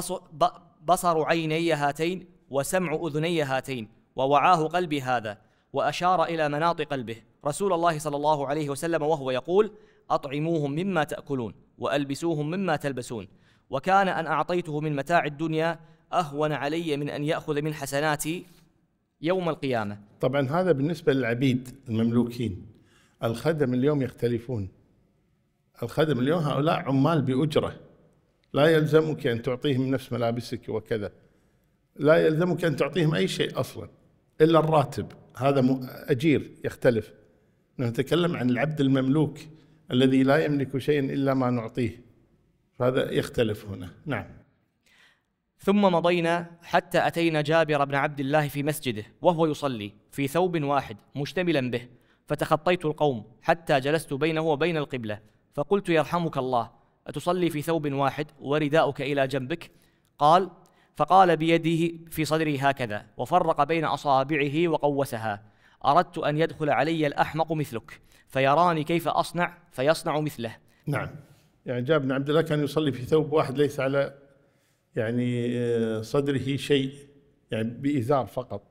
بصر عيني هاتين وسمع أذني هاتين، ووعاه قلبي هذا، وأشار إلى مناط قلبه رسول الله صلى الله عليه وسلم وهو يقول: أطعموهم مما تأكلون وألبسوهم مما تلبسون، وكان أن أعطيته من متاع الدنيا أهون علي من أن يأخذ من حسناتي يوم القيامة. طبعا هذا بالنسبة للعبيد المملوكين. الخدم اليوم يختلفون. الخدم اليوم هؤلاء عمال بأجرة، لا يلزمك أن تعطيهم نفس ملابسك وكذا، لا يلزمك أن تعطيهم أي شيء أصلا إلا الراتب، هذا أجير يختلف. نتكلم عن العبد المملوك الذي لا يملك شيئا إلا ما نعطيه، فهذا يختلف هنا. نعم. ثم مضينا حتى أتينا جابر بن عبد الله في مسجده وهو يصلي في ثوب واحد مشتملا به، فتخطيت القوم حتى جلست بينه وبين القبلة، فقلت: يرحمك الله، أتصلي في ثوب واحد ورداؤك إلى جنبك؟ فقال بيده في صدري هكذا، وفرق بين أصابعه وقوسها: أردت أن يدخل علي الأحمق مثلك فيراني كيف أصنع فيصنع مثله. نعم، يعني جابر بن عبد الله كان يصلي في ثوب واحد، ليس على يعني صدره شيء، يعني بإزار فقط.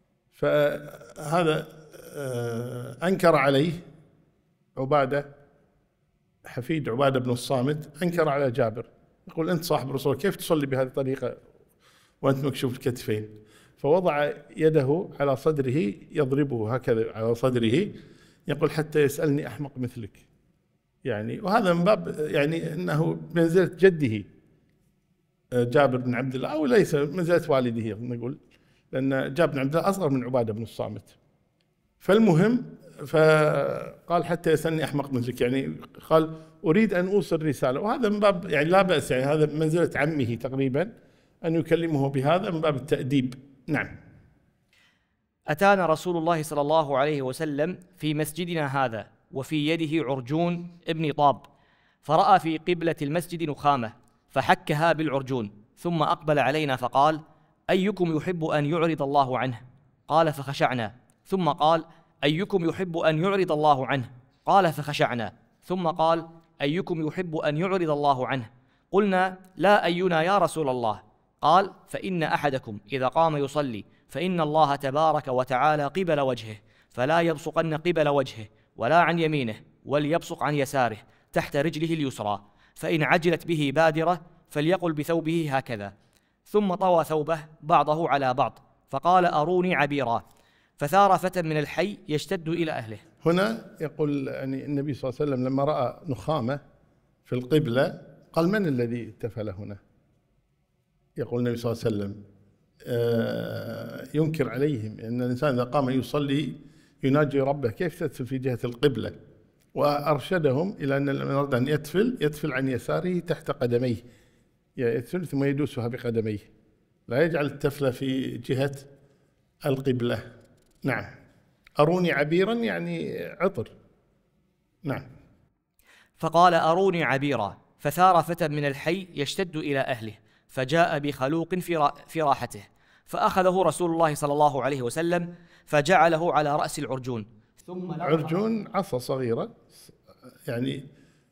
فهذا أنكر عليه عبادة، حفيد عبادة بن الصامت، أنكر على جابر، يقول: أنت صاحب الرسول كيف تصلي بهذه الطريقة وأنت مكشوف الكتفين؟ فوضع يده على صدره يضربه هكذا على صدره، يقول: حتى يسألني أحمق مثلك. يعني وهذا من باب يعني أنه منزلة جده جابر بن عبد الله، أو ليس منزلة والده نقول، لأن جابر بن عبد الله أصغر من عبادة بن الصامت. فالمهم، فقال: حتى يسألني أحمق مثلك، يعني قال: أريد أن أوصل رسالة، وهذا من باب يعني لا بأس، يعني هذا منزلة عمه تقريبا أن يكلمه بهذا من باب التأديب. نعم. أتانا رسول الله صلى الله عليه وسلم في مسجدنا هذا وفي يده عرجون ابن طاب، فرأى في قبلة المسجد نخامة فحكها بالعرجون، ثم أقبل علينا فقال: أيكم يحب أن يعرض الله عنه؟ قال فخشعنا. ثم قال: أيكم يحب أن يعرض الله عنه؟ قال فخشعنا. ثم قال: أيكم يحب أن يعرض الله عنه؟ قلنا: لا أينا يا رسول الله. قال: فإن أحدكم إذا قام يصلي فإن الله تبارك وتعالى قبل وجهه، فلا يبصقن قبل وجهه ولا عن يمينه، وليبصق عن يساره تحت رجله اليسرى، فإن عجلت به بادرة فليقل بثوبه هكذا. ثم طوى ثوبه بعضه على بعض فقال: أروني عبيرا. فثار فتى من الحي يشتد إلى أهله. هنا يقول يعني النبي صلى الله عليه وسلم لما رأى نخامة في القبلة قال: من الذي تفل هنا؟ يقول النبي صلى الله عليه وسلم ينكر عليهم أن الإنسان إذا قام يصلي يناجي ربه كيف تتفل في جهة القبلة، وأرشدهم إلى أن لما أراد أن يتفل عن يساره تحت قدميه، يتفل ثم يدوسها بقدميه، لا يجعل التفلة في جهة القبلة. نعم. أروني عبيرا يعني عطر. نعم. فقال: أروني عبيرا. فثار فتى من الحي يشتد إلى أهله، فجاء بخلوق في راحته، فأخذه رسول الله صلى الله عليه وسلم فجعله على رأس العرجون. عرجون عصا صغيرة يعني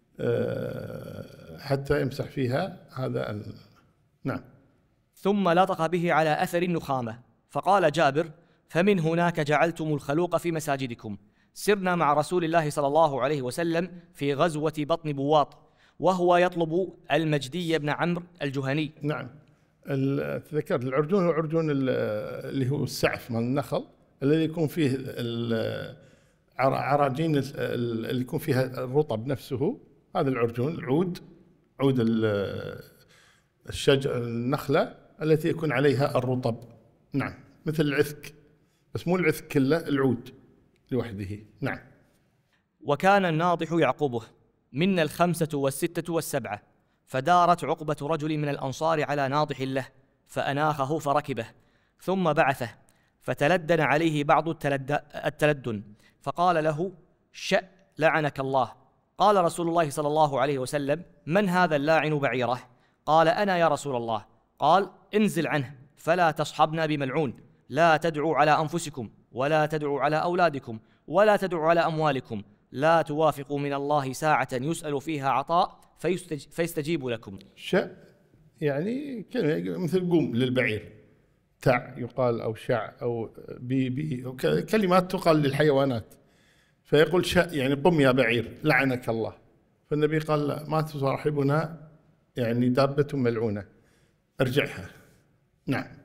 حتى يمسح فيها هذا نعم. ثم لطق به على أثر النخامة. فقال جابر: فمن هناك جعلتم الخلوق في مساجدكم. سرنا مع رسول الله صلى الله عليه وسلم في غزوة بطن بواط، وهو يطلب المجدي بن عمرو الجهني. نعم. تذكرت العرجون هو عرجون اللي هو السعف من النخل الذي يكون فيه عراجين اللي يكون فيها الرطب نفسه، هذا العرجون. عود الشجر النخلة التي يكون عليها الرطب. نعم. مثل العثك، بس مو العثك كله، العود لوحده. نعم. وكان الناضح يعقبه منا 5 و6 و7، فدارت عقبة رجل من الأنصار على ناضح له فأناخه فركبه، ثم بعثه فتلدن عليه بعض التلدن، فقال له: شأ لعنك الله. قال رسول الله صلى الله عليه وسلم: من هذا اللاعن بعيره؟ قال: أنا يا رسول الله. قال: انزل عنه فلا تصحبنا بملعون، لا تدعوا على أنفسكم ولا تدعوا على أولادكم ولا تدعوا على أموالكم، لا توافقوا من الله ساعة يسأل فيها عطاء فيستجيب لكم. شأ يعني كلمة مثل قوم للبعير، تع يقال أو شع أو بي كلمات تقال للحيوانات، فيقول شأ يعني قم يا بعير لعنك الله. فالنبي قال: لا، ما تصاحبنا يعني دابة ملعونة، ارجعها. نعم.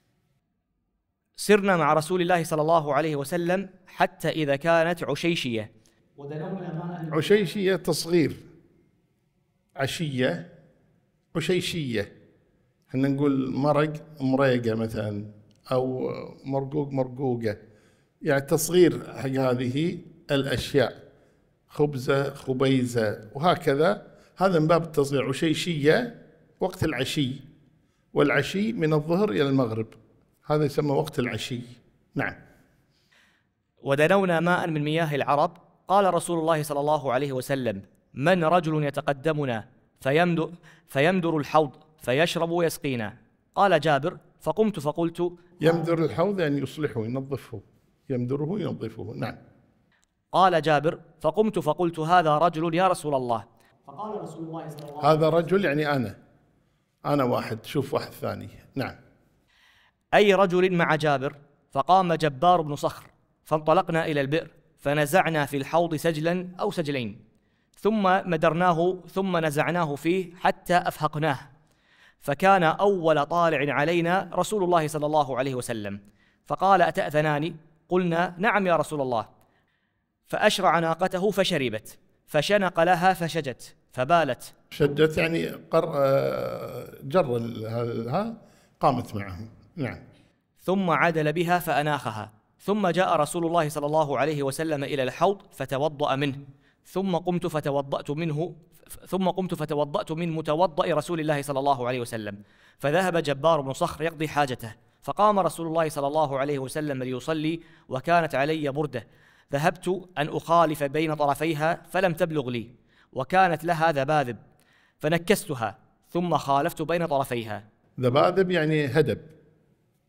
سرنا مع رسول الله صلى الله عليه وسلم حتى إذا كانت عشيشية. عشيشية تصغير، عشية عشيشية. احنا نقول مرق مريقة مثلا، أو مرقوق مرقوقة، يعني تصغير حق هذه الأشياء، خبزة خبيزة وهكذا. هذا من باب التصغير. عشيشية وقت العشي، والعشي من الظهر إلى المغرب، هذا يسمى وقت العشي. نعم. ودنونا ماء من مياه العرب. قال رسول الله صلى الله عليه وسلم: من رجل يتقدمنا فيمدر الحوض فيشرب ويسقينا؟ قال جابر: فقمت فقلت. يمدر الحوض يعني يصلحه ينظفه، يمدره ينظفه. نعم. قال جابر: فقمت فقلت: هذا رجل يا رسول الله. فقال رسول الله صلى الله عليه وسلم: هذا رجل يعني أنا واحد، شوف واحد ثاني. نعم. أي رجل مع جابر؟ فقام جبار بن صخر، فانطلقنا إلى البئر فنزعنا في الحوض سجلا أو سجلين، ثم مدرناه ثم نزعناه فيه حتى أفهقناه، فكان أول طالع علينا رسول الله صلى الله عليه وسلم، فقال: أتأذناني؟ قلنا: نعم يا رسول الله. فأشرع ناقته فشربت، فشنق لها فشجت فبالت. شجت يعني جر قامت معه. نعم. ثم عدل بها فأناخها، ثم جاء رسول الله صلى الله عليه وسلم إلى الحوض فتوضأ منه، ثم قمت فتوضأت من متوضأ رسول الله صلى الله عليه وسلم، فذهب جبار بن صخر يقضي حاجته، فقام رسول الله صلى الله عليه وسلم ليصلي، وكانت علي بردة، ذهبت أن أخالف بين طرفيها فلم تبلغ لي، وكانت لها ذباذب فنكستها، ثم خالفت بين طرفيها. ذباذب يعني هدب،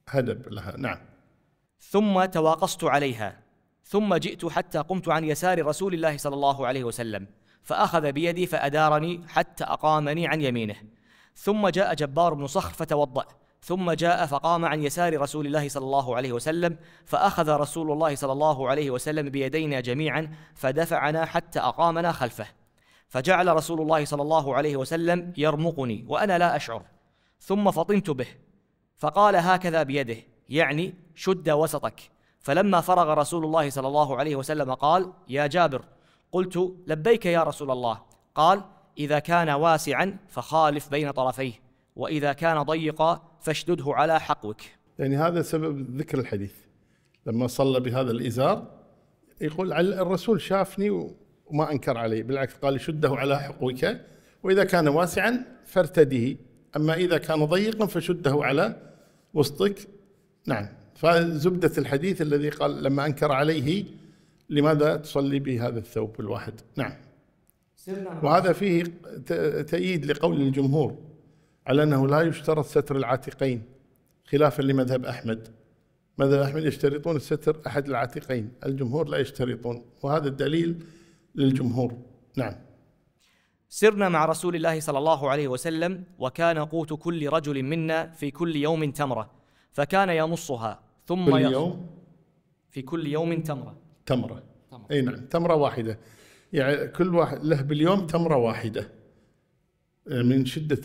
هدب لها. نعم. ثم تواقصت عليها، ثم جئت حتى قمت عن يسار رسول الله صلى الله عليه وسلم، فأخذ بيدي فأدارني حتى أقامني عن يمينه. ثم جاء جبار بن صخر فتوضأ، ثم جاء فقام عن يسار رسول الله صلى الله عليه وسلم، فأخذ رسول الله صلى الله عليه وسلم بيدينا جميعا فدفعنا حتى أقامنا خلفه، فجعل رسول الله صلى الله عليه وسلم يرمقني وأنا لا أشعر، ثم فطنت به، فقال هكذا بيده، يعني شد وسطك. فلما فرغ رسول الله صلى الله عليه وسلم قال يا جابر، قلت لبيك يا رسول الله. قال إذا كان واسعا فخالف بين طرفيه، وإذا كان ضيقا فاشدده على حقوك. يعني هذا سبب ذكر الحديث، لما صلى بهذا الإزار يقول الرسول شافني وما أنكر عليه، بالعكس قال شده على حقوك، وإذا كان واسعا فارتده، أما إذا كان ضيقا فشده على وسطك. نعم. فزبدة الحديث الذي قال لما أنكر عليه لماذا تصلي بهذا الثوب الواحد. نعم. وهذا فيه تأييد لقول الجمهور على أنه لا يشترط ستر العاتقين، خلافا لمذهب أحمد. مذهب أحمد يشترطون الستر أحد العاتقين، الجمهور لا يشترطون، وهذا الدليل للجمهور. نعم. سرنا مع رسول الله صلى الله عليه وسلم، وكان قوت كل رجل منا في كل يوم تمرة، فكان يمصها ثم كل يوم في كل يوم تمرة. أي نعم، تمرة واحدة، يعني كل واحد له باليوم تمرة واحدة، من شدة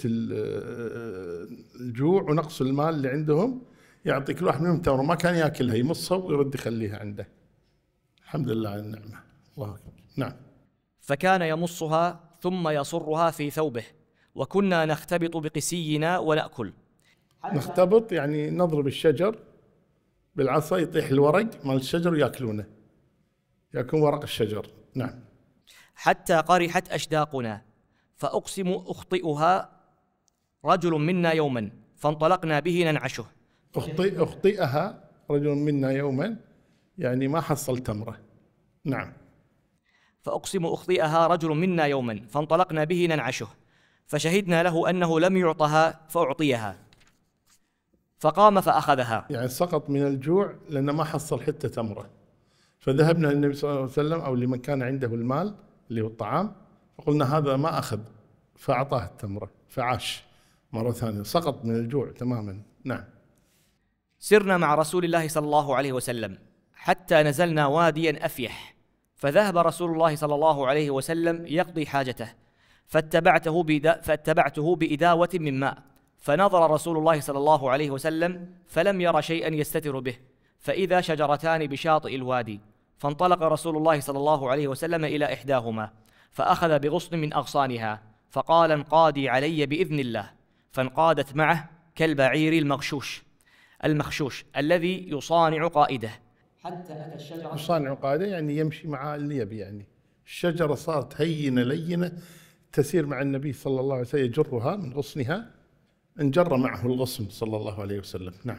الجوع ونقص المال اللي عندهم يعطي كل واحد منهم تمرة، ما كان يأكلها، يمصها ويرد يخليها عنده. الحمد لله على النعمة. الله أكبر. نعم. فكان يمصها ثم يصرها في ثوبه، وكنا نختبط بقسينا ونأكل. نختبط يعني نضرب الشجر بالعصا، يطيح الورق مال الشجر ويأكلونه، يأكلون ورق الشجر. نعم. حتى قرحت أشداقنا، فأقسم أخطئها رجل منا يوما، فانطلقنا به ننعشه. أخطئها رجل منا يوما، يعني ما حصل تمرة. نعم. فأقسم أخطئها رجل منا يوما، فانطلقنا به ننعشه، فشهدنا له أنه لم يعطها فأعطيها، فقام فأخذها. يعني سقط من الجوع لأنه ما حصل حتى تمرة، فذهبنا للنبي صلى الله عليه وسلم أو لمن كان عنده المال اللي هو الطعام، فقلنا هذا ما أخذ، فأعطاه التمرة فعاش مرة ثانية، سقط من الجوع تماما. نعم. سرنا مع رسول الله صلى الله عليه وسلم حتى نزلنا واديا أفيح، فذهب رسول الله صلى الله عليه وسلم يقضي حاجته، فاتبعته بإداوة من ماء، فنظر رسول الله صلى الله عليه وسلم فلم ير شيئا يستتر به، فإذا شجرتان بشاطئ الوادي، فانطلق رسول الله صلى الله عليه وسلم إلى إحداهما، فأخذ بغصن من أغصانها، فقال انقادي علي بإذن الله، فانقادت معه كالبعير المخشوش الذي يصانع قائده، حتى أتى الشجرة. يصانع قائده يعني يمشي مع اللي يبي، يعني الشجرة صارت هينة لينة تسير مع النبي صلى الله عليه وسلم، يجرها من غصنها، انجر معه الغصن صلى الله عليه وسلم. نعم.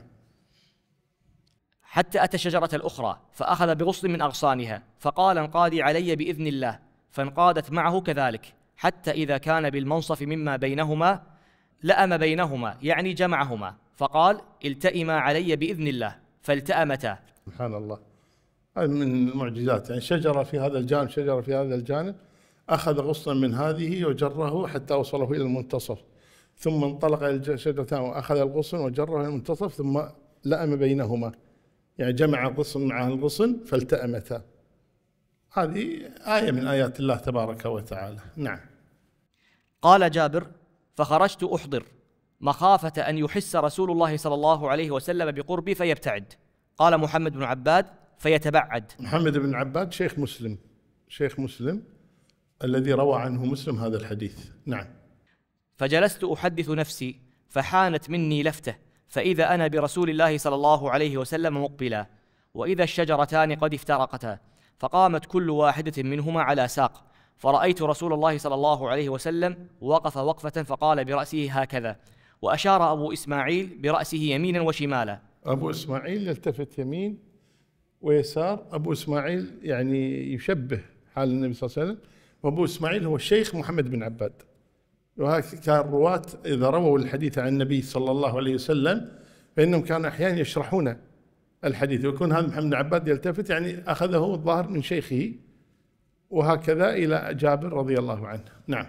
حتى أتى الشجرة الأخرى، فأخذ بغصن من أغصانها، فقال انقادي علي بإذن الله، فانقادت معه كذلك، حتى إذا كان بالمنصف مما بينهما لأم بينهما، يعني جمعهما، فقال التئما علي بإذن الله، فالتأمتا. سبحان الله، هذا من المعجزات، يعني شجرة في هذا الجانب، شجرة في هذا الجانب، أخذ غصنا من هذه وجره حتى وصله إلى المنتصف، ثم انطلق إلى الشجرتان وأخذ الغصن وجره إلى المنتصف، ثم لأم بينهما، يعني جمع الغصن مع الغصن فالتأمتا. هذه آية من آيات الله تبارك وتعالى. نعم. قال جابر فخرجت أحضر مخافة أن يحس رسول الله صلى الله عليه وسلم بقربي فيبتعد. قال محمد بن عباد فيتبعد. محمد بن عباد شيخ مسلم الذي روى عنه مسلم هذا الحديث. نعم. فجلست أحدث نفسي، فحانت مني لفتة، فإذا أنا برسول الله صلى الله عليه وسلم مقبلا، وإذا الشجرتان قد افترقتا، فقامت كل واحدة منهما على ساق، فرأيت رسول الله صلى الله عليه وسلم وقف وقفة فقال برأسه هكذا، وأشار أبو إسماعيل برأسه يمينا وشمالا. أبو إسماعيل يلتفت يمين ويسار، أبو إسماعيل يعني يشبه حال النبي صلى الله عليه وسلم، وأبو إسماعيل هو الشيخ محمد بن عباد، وهكذا الرواة إذا رووا الحديث عن النبي صلى الله عليه وسلم فإنهم كانوا أحيانا يشرحون الحديث، ويكون هذا محمد بن عباد يلتفت يعني أخذه الظاهر من شيخه، وهكذا إلى جابر رضي الله عنه. نعم.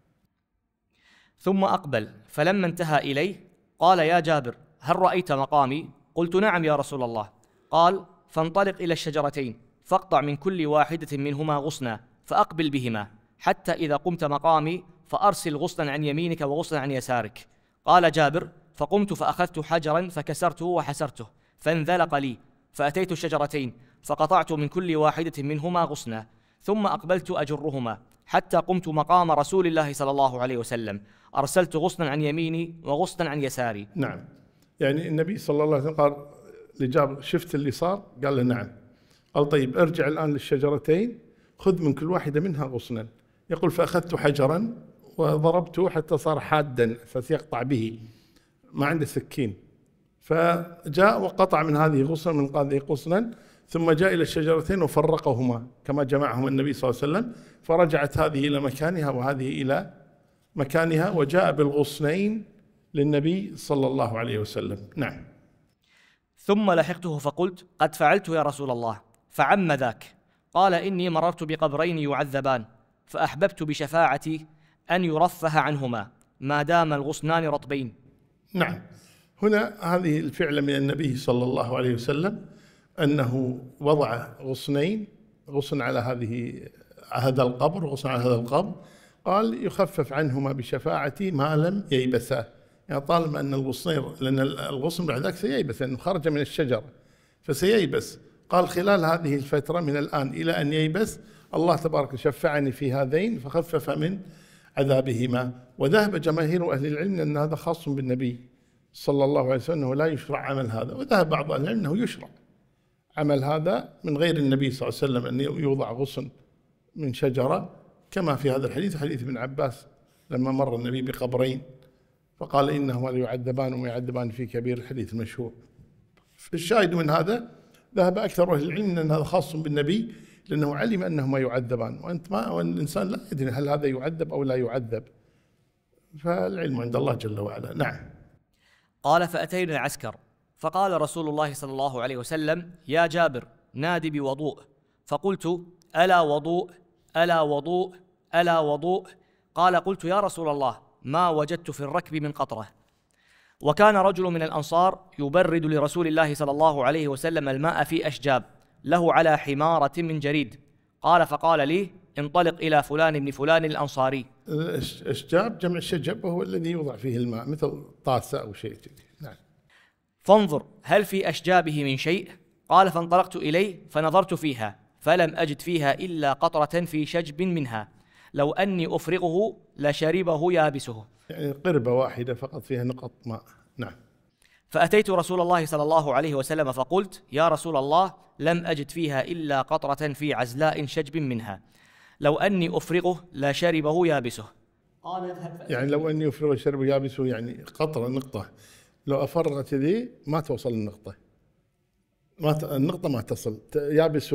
ثم أقبل، فلما انتهى إليه قال: يا جابر، هل رأيت مقامي؟ قلت: نعم يا رسول الله. قال: فانطلق إلى الشجرتين فاقطع من كل واحدة منهما غصنا فأقبل بهما، حتى إذا قمت مقامي فأرسل غصنا عن يمينك وغصنا عن يسارك. قال جابر: فقمت فأخذت حجرا فكسرته وحسرته فانذلق لي، فأتيت الشجرتين فقطعت من كل واحدة منهما غصنا، ثم أقبلت أجرهما حتى قمت مقام رسول الله صلى الله عليه وسلم، أرسلت غصنا عن يميني وغصنا عن يساري. نعم، يعني النبي صلى الله عليه وسلم قال لجابر: شفت اللي صار؟ قال له: نعم. قال: طيب ارجع الآن للشجرتين، خذ من كل واحدة منها غصنا. يقول: فأخذت حجرا وضربته حتى صار حادا فسيقطع به، ما عنده سكين، فجاء وقطع من هذه غصنا من هذه غصنا، ثم جاء إلى الشجرتين وفرقهما كما جمعهما النبي صلى الله عليه وسلم، فرجعت هذه إلى مكانها وهذه إلى مكانها، وجاء بالغصنين للنبي صلى الله عليه وسلم. نعم. ثم لحقته فقلت: قد فعلت يا رسول الله، فعم ذاك؟ قال: إني مررت بقبرين يعذبان، فأحببت بشفاعتي أن يرفه عنهما ما دام الغصنان رطبين. نعم، هنا هذه الفعلة من النبي صلى الله عليه وسلم، أنه وضع غصنين، غصن على هذا القبر وغصن على هذا القبر، قال: يخفف عنهما بشفاعتي ما لم ييبسا، يعني طالما أن الغصنين، لأن الغصن بعد ذلك سييبس لأنه خرج من الشجرة فسييبس، قال: خلال هذه الفترة من الآن إلى أن ييبس الله تبارك شفعني في هذين فخفف من عذابهما. وذهب جماهير أهل العلم أن هذا خاص بالنبي صلى الله عليه وسلم، أنه لا يشرع عمل هذا، وذهب بعض أهل العلم أنه يشرع عمل هذا من غير النبي صلى الله عليه وسلم، أن يوضع غصن من شجرة، كما في هذا الحديث، حديث ابن عباس لما مر النبي بقبرين فقال: إنهما ليعذبان وما يعذبان في كبير، الحديث المشهور. الشاهد من هذا ذهب أكثر أهل العلم أن هذا خاص بالنبي، لأنه علم أنهما يعذبان، والإنسان لا يدري هل هذا يعذب أو لا يعذب، فالعلم عند الله جل وعلا. نعم. قال: فأتينا العسكر، فقال رسول الله صلى الله عليه وسلم: يا جابر، نادي بوضوء. فقلت: ألا وضوء، ألا وضوء، ألا وضوء. قال: قلت: يا رسول الله، ما وجدت في الركب من قطرة. وكان رجل من الأنصار يبرد لرسول الله صلى الله عليه وسلم الماء في أشجاب له على حمارة من جريد. قال: فقال لي: انطلق إلى فلان بن فلان الأنصاري. الأشجاب جمع الشجب، وهو الذي يوضع فيه الماء مثل طاسة أو شيء. نعم. فانظر هل في أشجابه من شيء؟ قال: فانطلقت إليه فنظرت فيها فلم أجد فيها إلا قطرة في شجب منها، لو أني أفرغه لشربه يابسه، يعني قربة واحدة فقط فيها نقط ماء. نعم. فأتيت رسول الله صلى الله عليه وسلم فقلت: يا رسول الله، لم أجد فيها إلا قطرة في عزلاء شجب منها، لو أني أفرغه لشربه يابسه. قال: يعني لو أني أفرغه شربه يابسه، يعني قطرة نقطة، لو أفرغت ذي ما توصل النقطة، النقطة ما تصل، يابس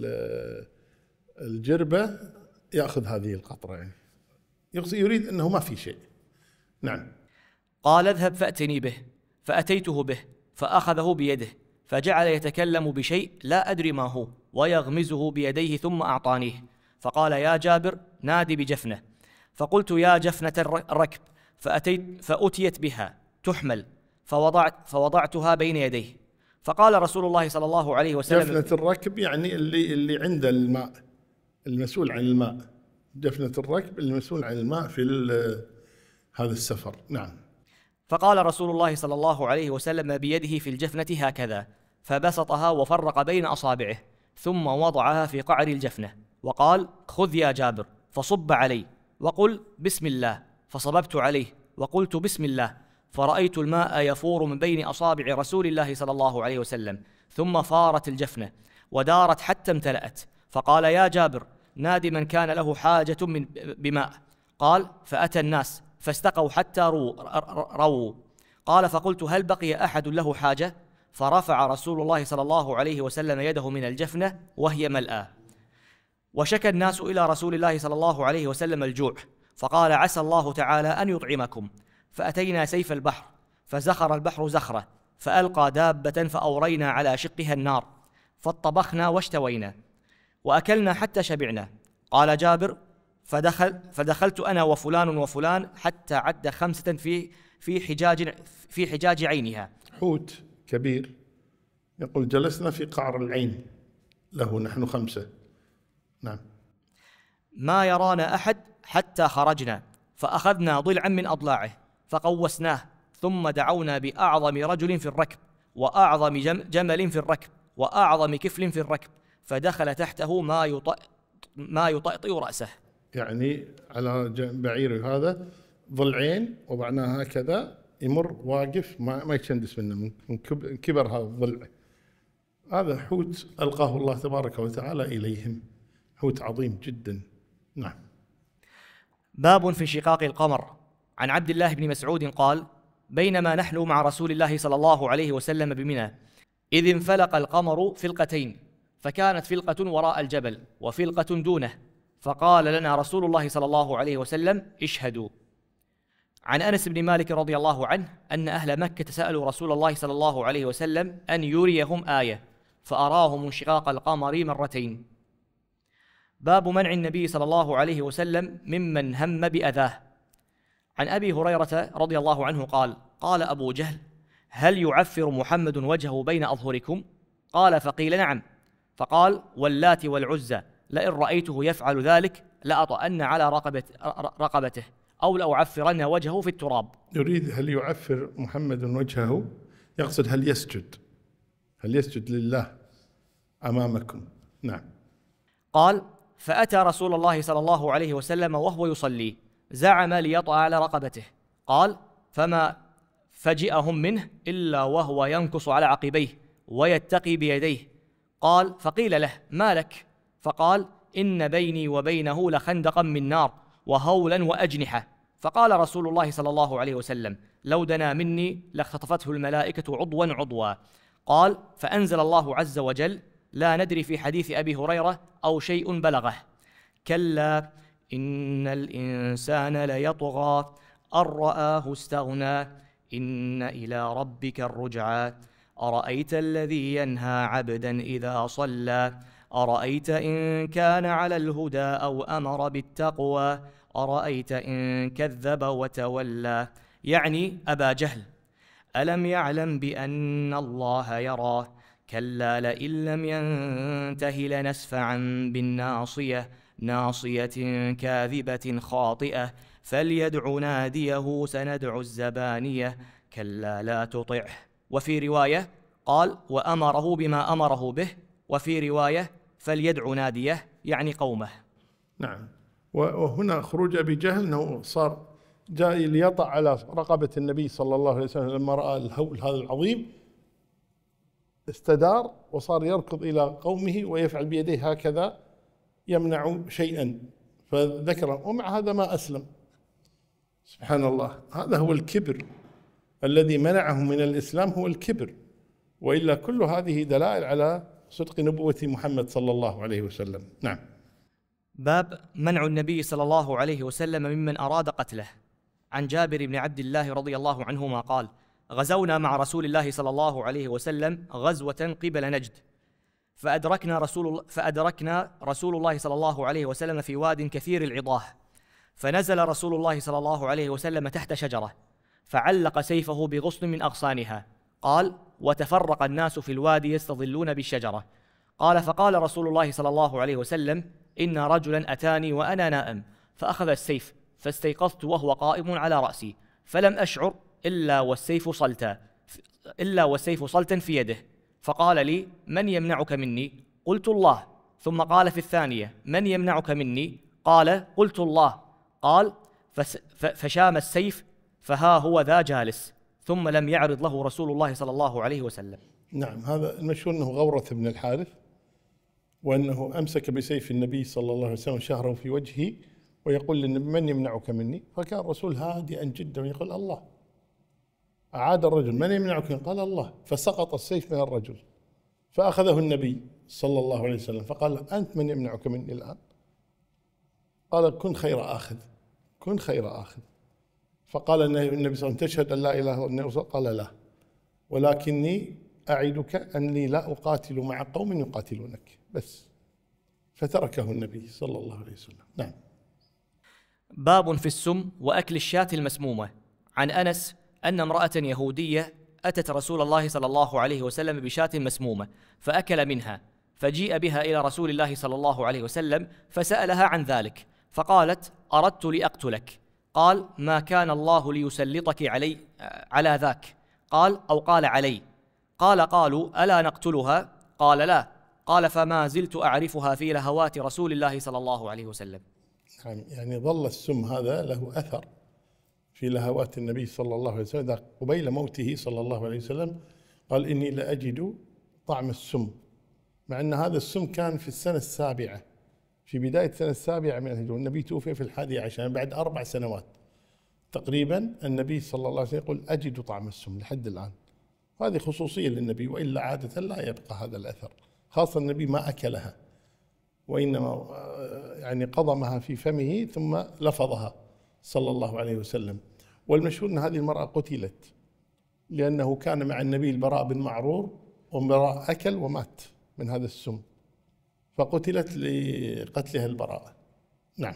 الجربة يأخذ هذه القطرة، يعني يريد أنه ما في شيء. نعم. قال: اذهب فأتني به. فأتيته به فأخذه بيده فجعل يتكلم بشيء لا أدري ما هو ويغمزه بيديه ثم أعطانيه، فقال: يا جابر، نادي بجفنة. فقلت: يا جفنة الركب. فأتيت بها تحمل، فوضعتها بين يديه. فقال رسول الله صلى الله عليه وسلم: جفنة الركب يعني اللي عند الماء، المسؤول عن الماء، جفنة الركب المسؤول عن الماء في هذا السفر. نعم. فقال رسول الله صلى الله عليه وسلم بيده في الجفنة هكذا، فبسطها وفرق بين أصابعه، ثم وضعها في قعر الجفنة، وقال: خذ يا جابر فصب علي وقل بسم الله. فصببت عليه وقلت بسم الله، فرأيت الماء يفور من بين أصابع رسول الله صلى الله عليه وسلم، ثم فارت الجفنة ودارت حتى امتلأت. فقال: يا جابر، نادي من كان له حاجة بماء. قال: فأتى الناس فاستقوا حتى رووا. قال: فقلت: هل بقي أحد له حاجة؟ فرفع رسول الله صلى الله عليه وسلم يده من الجفنة وهي ملآة. وشكى الناس إلى رسول الله صلى الله عليه وسلم الجوع، فقال: عسى الله تعالى أن يطعمكم. فأتينا سيف البحر، فزخر البحر زخرة، فألقى دابة فأورينا على شقها النار، فاطبخنا واشتوينا وأكلنا حتى شبعنا. قال جابر: فدخلت أنا وفلان وفلان حتى عد 5 في حجاج عينها. حوت كبير، يقول جلسنا في قعر العين له نحن 5. نعم. ما يرانا أحد حتى خرجنا، فأخذنا ضلعا من أضلاعه فقوسناه، ثم دعونا بأعظم رجل في الركب، وأعظم جمل في الركب، وأعظم كفل في الركب، فدخل تحته ما يطأطئ رأسه. يعني على بعير هذا ضلعين وضعناه هكذا، يمر واقف ما يتشندس منه من كبر هذا الضلع. هذا حوت ألقاه الله تبارك وتعالى إليهم، حوت عظيم جدا. نعم. باب في انشقاق القمر. عن عبد الله بن مسعود قال: بينما نحن مع رسول الله صلى الله عليه وسلم بمنى، إذ انفلق القمر فلقتين، فكانت فلقة وراء الجبل وفلقة دونه، فقال لنا رسول الله صلى الله عليه وسلم: اشهدوا. عن أنس بن مالك رضي الله عنه أن أهل مكة سألوا رسول الله صلى الله عليه وسلم أن يريهم آية، فأراهم انشقاق القمر 2 مرات. باب منع النبي صلى الله عليه وسلم ممن هم بأذاه. عن أبي هريرة رضي الله عنه قال: قال أبو جهل: هل يعفر محمد وجهه بين أظهركم؟ قال: فقيل: نعم. فقال: واللات والعزى لئن رأيته يفعل ذلك لأطأن على رقبته أو لأعفرن وجهه في التراب. يريد هل يعفر محمد وجهه، يقصد هل يسجد لله أمامكم. نعم. قال: فأتى رسول الله صلى الله عليه وسلم وهو يصلي، زعم ليطأ على رقبته. قال: فما فجئهم منه إلا وهو ينكص على عقبيه ويتقي بيديه. قال: فقيل له: ما لك؟ فقال: إن بيني وبينه لخندقا من نار وهولا وأجنحة. فقال رسول الله صلى الله عليه وسلم: لو دنا مني لاختطفته الملائكة عضوا عضوا. قال: فأنزل الله عز وجل: لا ندري في حديث أبي هريرة أو شيء بلغه: كلا إن الإنسان ليطغى أن رآه استغنى إن إلى ربك الرجعى أرأيت الذي ينهى عبدا إذا صلى أرأيت إن كان على الهدى أو أمر بالتقوى أرأيت إن كذب وتولى، يعني أبا جهل. ألم يعلم بأن الله يرى كلا لئن لم ينته لنسفعا بالناصية ناصية كاذبة خاطئة فليدع ناديه سندع الزبانية كلا لا تطعه. وفي رواية قال: وأمره بما أمره به. وفي رواية: فليدع ناديه، يعني قومه. نعم. وهنا خروج أبي جهل أنه صار جاء ليطع على رقبة النبي صلى الله عليه وسلم لما رأى الهول هذا العظيم، استدار وصار يركض إلى قومه ويفعل بيديه هكذا يمنع شيئا، فذكر ومع هذا ما أسلم. سبحان الله، هذا هو الكبر الذي منعه من الإسلام، هو الكبر، وإلا كل هذه دلائل على صدق نبوة محمد صلى الله عليه وسلم. نعم. باب منع النبي صلى الله عليه وسلم ممن أراد قتله. عن جابر بن عبد الله رضي الله عنهما قال: غزونا مع رسول الله صلى الله عليه وسلم غزوة قبل نجد، فأدركنا رسول الله صلى الله عليه وسلم في واد كثير العضاه، فنزل رسول الله صلى الله عليه وسلم تحت شجرة فعلق سيفه بغصن من أغصانها. قال: وتفرق الناس في الوادي يستظلون بالشجرة. قال: فقال رسول الله صلى الله عليه وسلم: إن رجلا أتاني وأنا نائم فأخذ السيف، فاستيقظت وهو قائم على رأسي، فلم أشعر إلا والسيف صلتا في يده، فقال لي: من يمنعك مني؟ قلت: الله. ثم قال في الثانية: من يمنعك مني؟ قال: قلت: الله. قال: فشام السيف فها هو ذا جالس، ثم لم يعرض له رسول الله صلى الله عليه وسلم. نعم. هذا المشهور أنه غورة بن الحارث، وأنه أمسك بسيف النبي صلى الله عليه وسلم شهره في وجهه ويقول للنبي: من يمنعك مني؟ فكان الرسول هادئا جدا ويقول: الله. أعاد الرجل: من يمنعك؟ قال: الله. فسقط السيف من الرجل، فأخذه النبي صلى الله عليه وسلم فقال: أنت من يمنعك مني الآن؟ قال: كن خير آخذ، كن خير آخذ. فقال النبي صلى الله عليه وسلم: تشهد أن لا إله إلا الله؟ قال: لا. ولكني أعدك أني لا أقاتل مع قوم يقاتلونك بس. فتركه النبي صلى الله عليه وسلم. نعم. باب في السم وأكل الشاة المسمومة. عن أنس أن امرأة يهودية أتت رسول الله صلى الله عليه وسلم بشاة مسمومة فأكل منها، فجيء بها إلى رسول الله صلى الله عليه وسلم فسألها عن ذلك، فقالت: أردت لأقتلك. قال: ما كان الله ليسلطك على ذاك. قال علي. قالوا: ألا نقتلها؟ قال: لا. قال: فما زلت أعرفها في لهوات رسول الله صلى الله عليه وسلم. يعني ظل السم هذا له أثر في لهوات النبي صلى الله عليه وسلم. قبيل موته صلى الله عليه وسلم قال: إني لأجد طعم السم، مع أن هذا السم كان في السنة السابعة، في بداية السنة السابعة من الهجرة. النبي توفي في 11 بعد 4 سنوات تقريبا. النبي صلى الله عليه وسلم يقول: أجد طعم السم لحد الآن. هذه خصوصية للنبي، وإلا عادة لا يبقى هذا الأثر، خاصة النبي ما أكلها، وإنما يعني قضمها في فمه ثم لفظها صلى الله عليه وسلم. والمشهور أن هذه المرأة قتلت لأنه كان مع النبي البراء بن معرور، والبراء أكل ومات من هذا السم، فقتلت لقتلها البراء. نعم.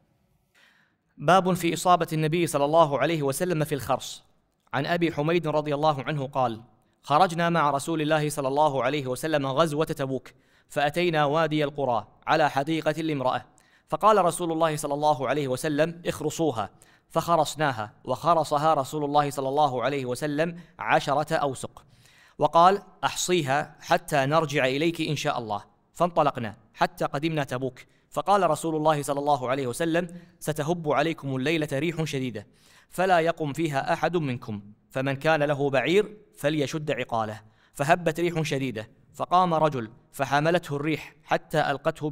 باب في إصابة النبي صلى الله عليه وسلم في الخرص. عن أبي حميد رضي الله عنه قال: خرجنا مع رسول الله صلى الله عليه وسلم غزوة تبوك، فأتينا وادي القرى على حديقة لامرأة، فقال رسول الله صلى الله عليه وسلم: اخرصوها، فخرصناها، وخرصها رسول الله صلى الله عليه وسلم 10 أوسق، وقال: أحصيها حتى نرجع إليك إن شاء الله. فانطلقنا حتى قدمنا تبوك، فقال رسول الله صلى الله عليه وسلم: ستهب عليكم الليلة ريح شديدة، فلا يقم فيها أحد منكم، فمن كان له بعير فليشد عقاله. فهبت ريح شديدة، فقام رجل فحملته الريح حتى ألقته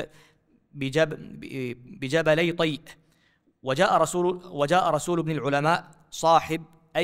بجبلي طيء. وجاء رسول ابن العلماء صاحب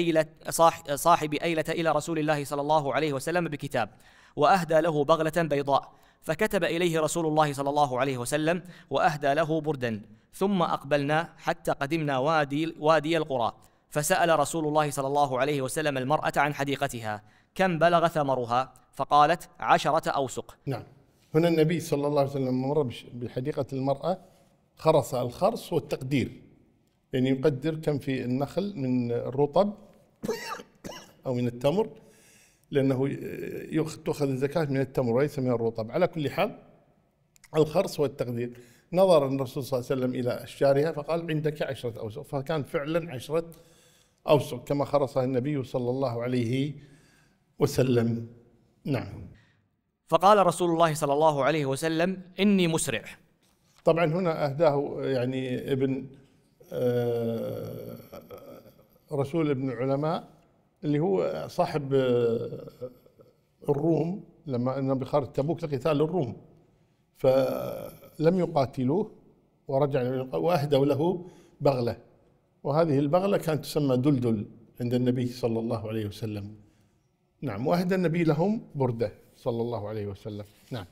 أيلة إلى رسول الله صلى الله عليه وسلم بكتاب، وأهدى له بغلة بيضاء، فكتب إليه رسول الله صلى الله عليه وسلم وأهدى له بردا. ثم أقبلنا حتى قدمنا وادي القرى، فسأل رسول الله صلى الله عليه وسلم المرأة عن حديقتها كم بلغ ثمرها، فقالت: 10 أوسق. نعم. هنا النبي صلى الله عليه وسلم مر بحديقة المرأة، خرص. الخرص والتقدير، يعني يقدر كم في النخل من الرطب أو من التمر، لأنه تأخذ الزكاة من التمر وليس من الرطب. على كل حال الخرص والتقدير. نظر الرسول صلى الله عليه وسلم إلى أشجارها فقال: عندك 10 أوسق، فكان فعلا 10 أوسق كما خرصها النبي صلى الله عليه وسلم. نعم. فقال رسول الله صلى الله عليه وسلم: إني مسرع. طبعا هنا أهداه يعني ابن رسول ابن العلماء اللي هو صاحب الروم، لما النبي خرج تبوك لقتال الروم فلم يقاتلوه، ورجع وأهدوا له بغلة، وهذه البغلة كانت تسمى دلدل عند النبي صلى الله عليه وسلم. نعم. وأهدى النبي لهم بردة صلى الله عليه وسلم. نعم.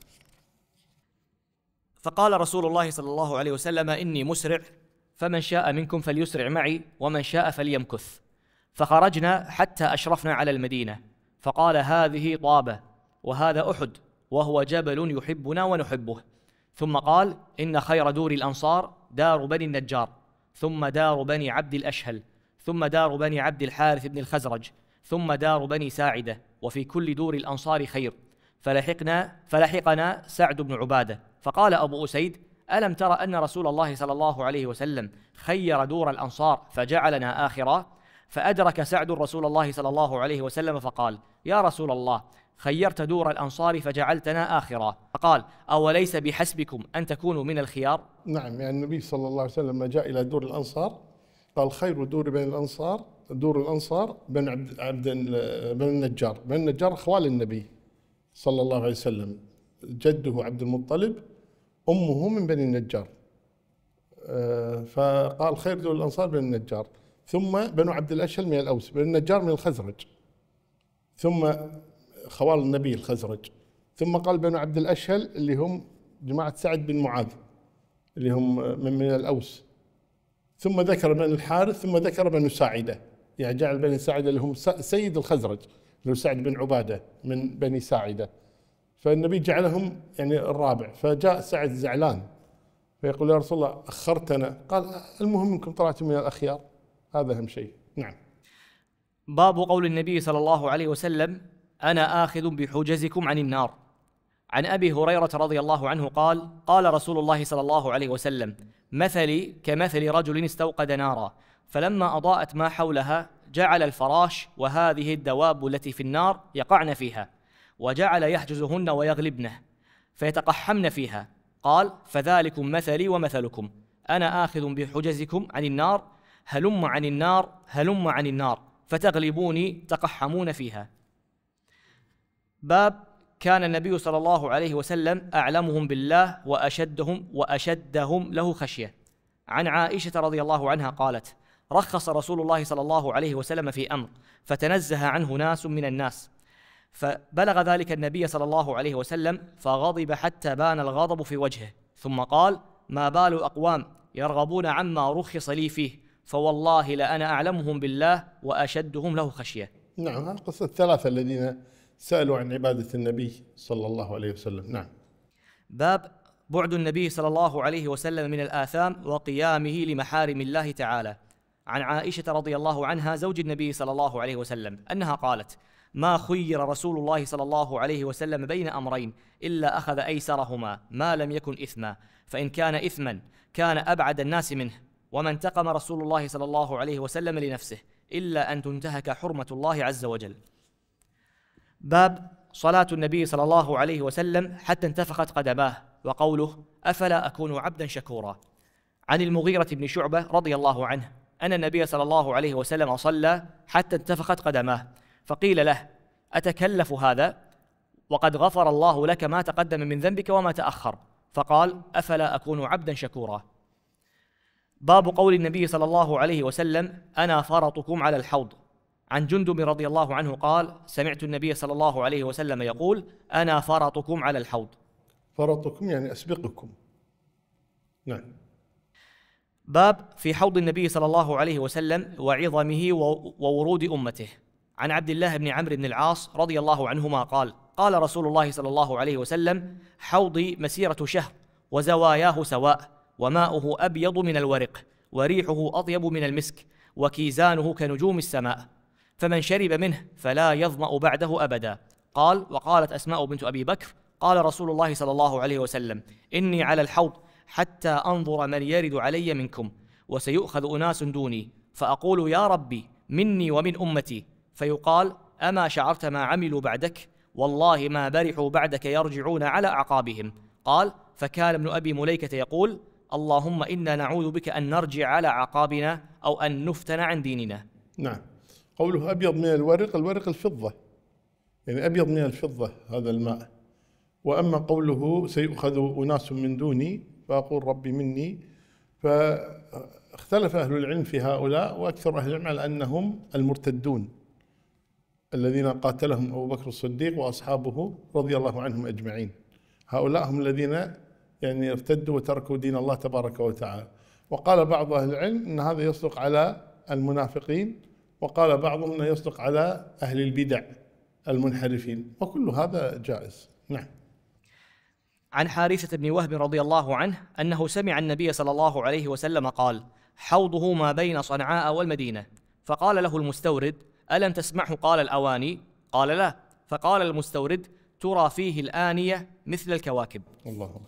فقال رسول الله صلى الله عليه وسلم: إني مسرع، فمن شاء منكم فليسرع معي، ومن شاء فليمكث. فخرجنا حتى أشرفنا على المدينة، فقال: هذه طابة، وهذا أحد، وهو جبل يحبنا ونحبه. ثم قال: إن خير دور الأنصار دار بني النجار، ثم دار بني عبد الأشهل، ثم دار بني عبد الحارث بن الخزرج، ثم دار بني ساعدة، وفي كل دور الأنصار خير. فلحقنا سعد بن عبادة، فقال أبو أسيد: ألم ترى أن رسول الله صلى الله عليه وسلم خير دور الأنصار فجعلنا آخرا؟ فأدرك سعد رسول الله صلى الله عليه وسلم فقال: يا رسول الله، خيرت دور الأنصار فجعلتنا آخرا. فقال: أوليس بحسبكم أن تكونوا من الخيار؟ نعم. يعني النبي صلى الله عليه وسلم لما جاء إلى دور الأنصار قال: خير دور بين الأنصار دور الأنصار بن النجار. بن النجار أخوال النبي صلى الله عليه وسلم، جده عبد المطلب، أمه من بني النجار، فقال: خير دور الأنصار بن النجار، ثم بنو عبد الأشهل من الأوس، بن النجار من الخزرج، ثم خوال النبي الخزرج، ثم قال بنو عبد الأشهل اللي هم جماعة سعد بن معاذ اللي هم من الأوس، ثم ذكر بني الحارث، ثم ذكر بنو ساعدة، يعني جعل بني ساعدة اللي هم سيد الخزرج، لو سعد بن عبادة من بني ساعدة، فالنبي جعلهم يعني الرابع، فجاء سعد زعلان فيقول يا رسول الله أخرتنا، قال المهم أنكم طلعتم من الأخيار، هذا أهم شيء. نعم. باب قول النبي صلى الله عليه وسلم: أنا آخذ بحجزكم عن النار. عن أبي هريرة رضي الله عنه قال: قال رسول الله صلى الله عليه وسلم: مثلي كمثل رجل استوقد نارا، فلما أضاءت ما حولها جعل الفراش وهذه الدواب التي في النار يقعن فيها، وجعل يحجزهن ويغلبنه فيتقحمن فيها. قال: فذلكم مثلي ومثلكم، أنا آخذ بحجزكم عن النار، هلم عن النار هلم عن النار، فتغلبوني تقحمون فيها. باب كان النبي صلى الله عليه وسلم أعلمهم بالله وأشدهم له خشية. عن عائشة رضي الله عنها قالت: رخص رسول الله صلى الله عليه وسلم في أمر فتنزه عنه ناس من الناس، فبلغ ذلك النبي صلى الله عليه وسلم فغضب حتى بان الغضب في وجهه، ثم قال: ما بال أقوام يرغبون عما رخص لي فيه، فوالله لأنا أعلمهم بالله وأشدهم له خشية. نعم، قصة الثلاثة الذين سألوا عن عبادة النبي صلى الله عليه وسلم. نعم. باب بعد النبي صلى الله عليه وسلم من الآثام وقيامه لمحارم الله تعالى. عن عائشة رضي الله عنها زوج النبي صلى الله عليه وسلم أنها قالت: ما خير رسول الله صلى الله عليه وسلم بين أمرين إلا أخذ أيسرهما ما لم يكن إثما، فإن كان إثما كان أبعد الناس منه، وما انتقم رسول الله صلى الله عليه وسلم لنفسه إلا أن تنتهك حرمة الله عز وجل. باب صلاة النبي صلى الله عليه وسلم حتى انتفخت قدماه، وقوله: أفلا أكون عبدا شكورا. عن المغيرة بن شعبة رضي الله عنه أن النبي صلى الله عليه وسلم صلى حتى انتفخت قدماه، فقيل له: أتكلف هذا وقد غفر الله لك ما تقدم من ذنبك وما تأخر؟ فقال: أفلا أكون عبدا شكورا. باب قول النبي صلى الله عليه وسلم: أنا فرطكم على الحوض. عن جندب رضي الله عنه قال: سمعت النبي صلى الله عليه وسلم يقول: أنا فرطكم على الحوض. فرطكم يعني أسبقكم. نعم. باب في حوض النبي صلى الله عليه وسلم وعظمه وورود أمته. عن عبد الله بن عمرو بن العاص رضي الله عنهما قال: قال رسول الله صلى الله عليه وسلم: حوضي مسيرة شهر وزواياه سواء، وماؤه أبيض من الورق، وريحه أطيب من المسك، وكيزانه كنجوم السماء، فمن شرب منه فلا يظمأ بعده أبدا. قال: وقالت أسماء بنت أبي بكر: قال رسول الله صلى الله عليه وسلم: إني على الحوض حتى أنظر من يرد علي منكم، وسيؤخذ أناس دوني، فأقول: يا ربي مني ومن أمتي، فيقال: أما شعرت ما عملوا بعدك؟ والله ما برحوا بعدك يرجعون على أعقابهم. قال: فكان ابن أبي مليكة يقول: اللهم إنا نعوذ بك أن نرجع على أعقابنا أو أن نفتن عن ديننا. نعم. قوله أبيض من الورق، الورق الفضة، يعني أبيض من الفضة هذا الماء. وأما قوله سيؤخذ أناس من دوني فأقول ربي مني، فاختلف أهل العلم في هؤلاء، وأكثر أهل العلم على أنهم المرتدون الذين قاتلهم أبو بكر الصديق وأصحابه رضي الله عنهم أجمعين. هؤلاء هم الذين يعني ارتدوا وتركوا دين الله تبارك وتعالى. وقال بعض أهل العلم أن هذا يصدق على المنافقين، وقال بعضهم أنه يصدق على أهل البدع المنحرفين، وكل هذا جائز. نعم. عن حارثة بن وهب رضي الله عنه أنه سمع النبي صلى الله عليه وسلم قال: حوضه ما بين صنعاء والمدينة. فقال له المستورد: ألم تسمعه قال الأواني؟ قال: لا. فقال المستورد: ترى فيه الآنية مثل الكواكب. الله.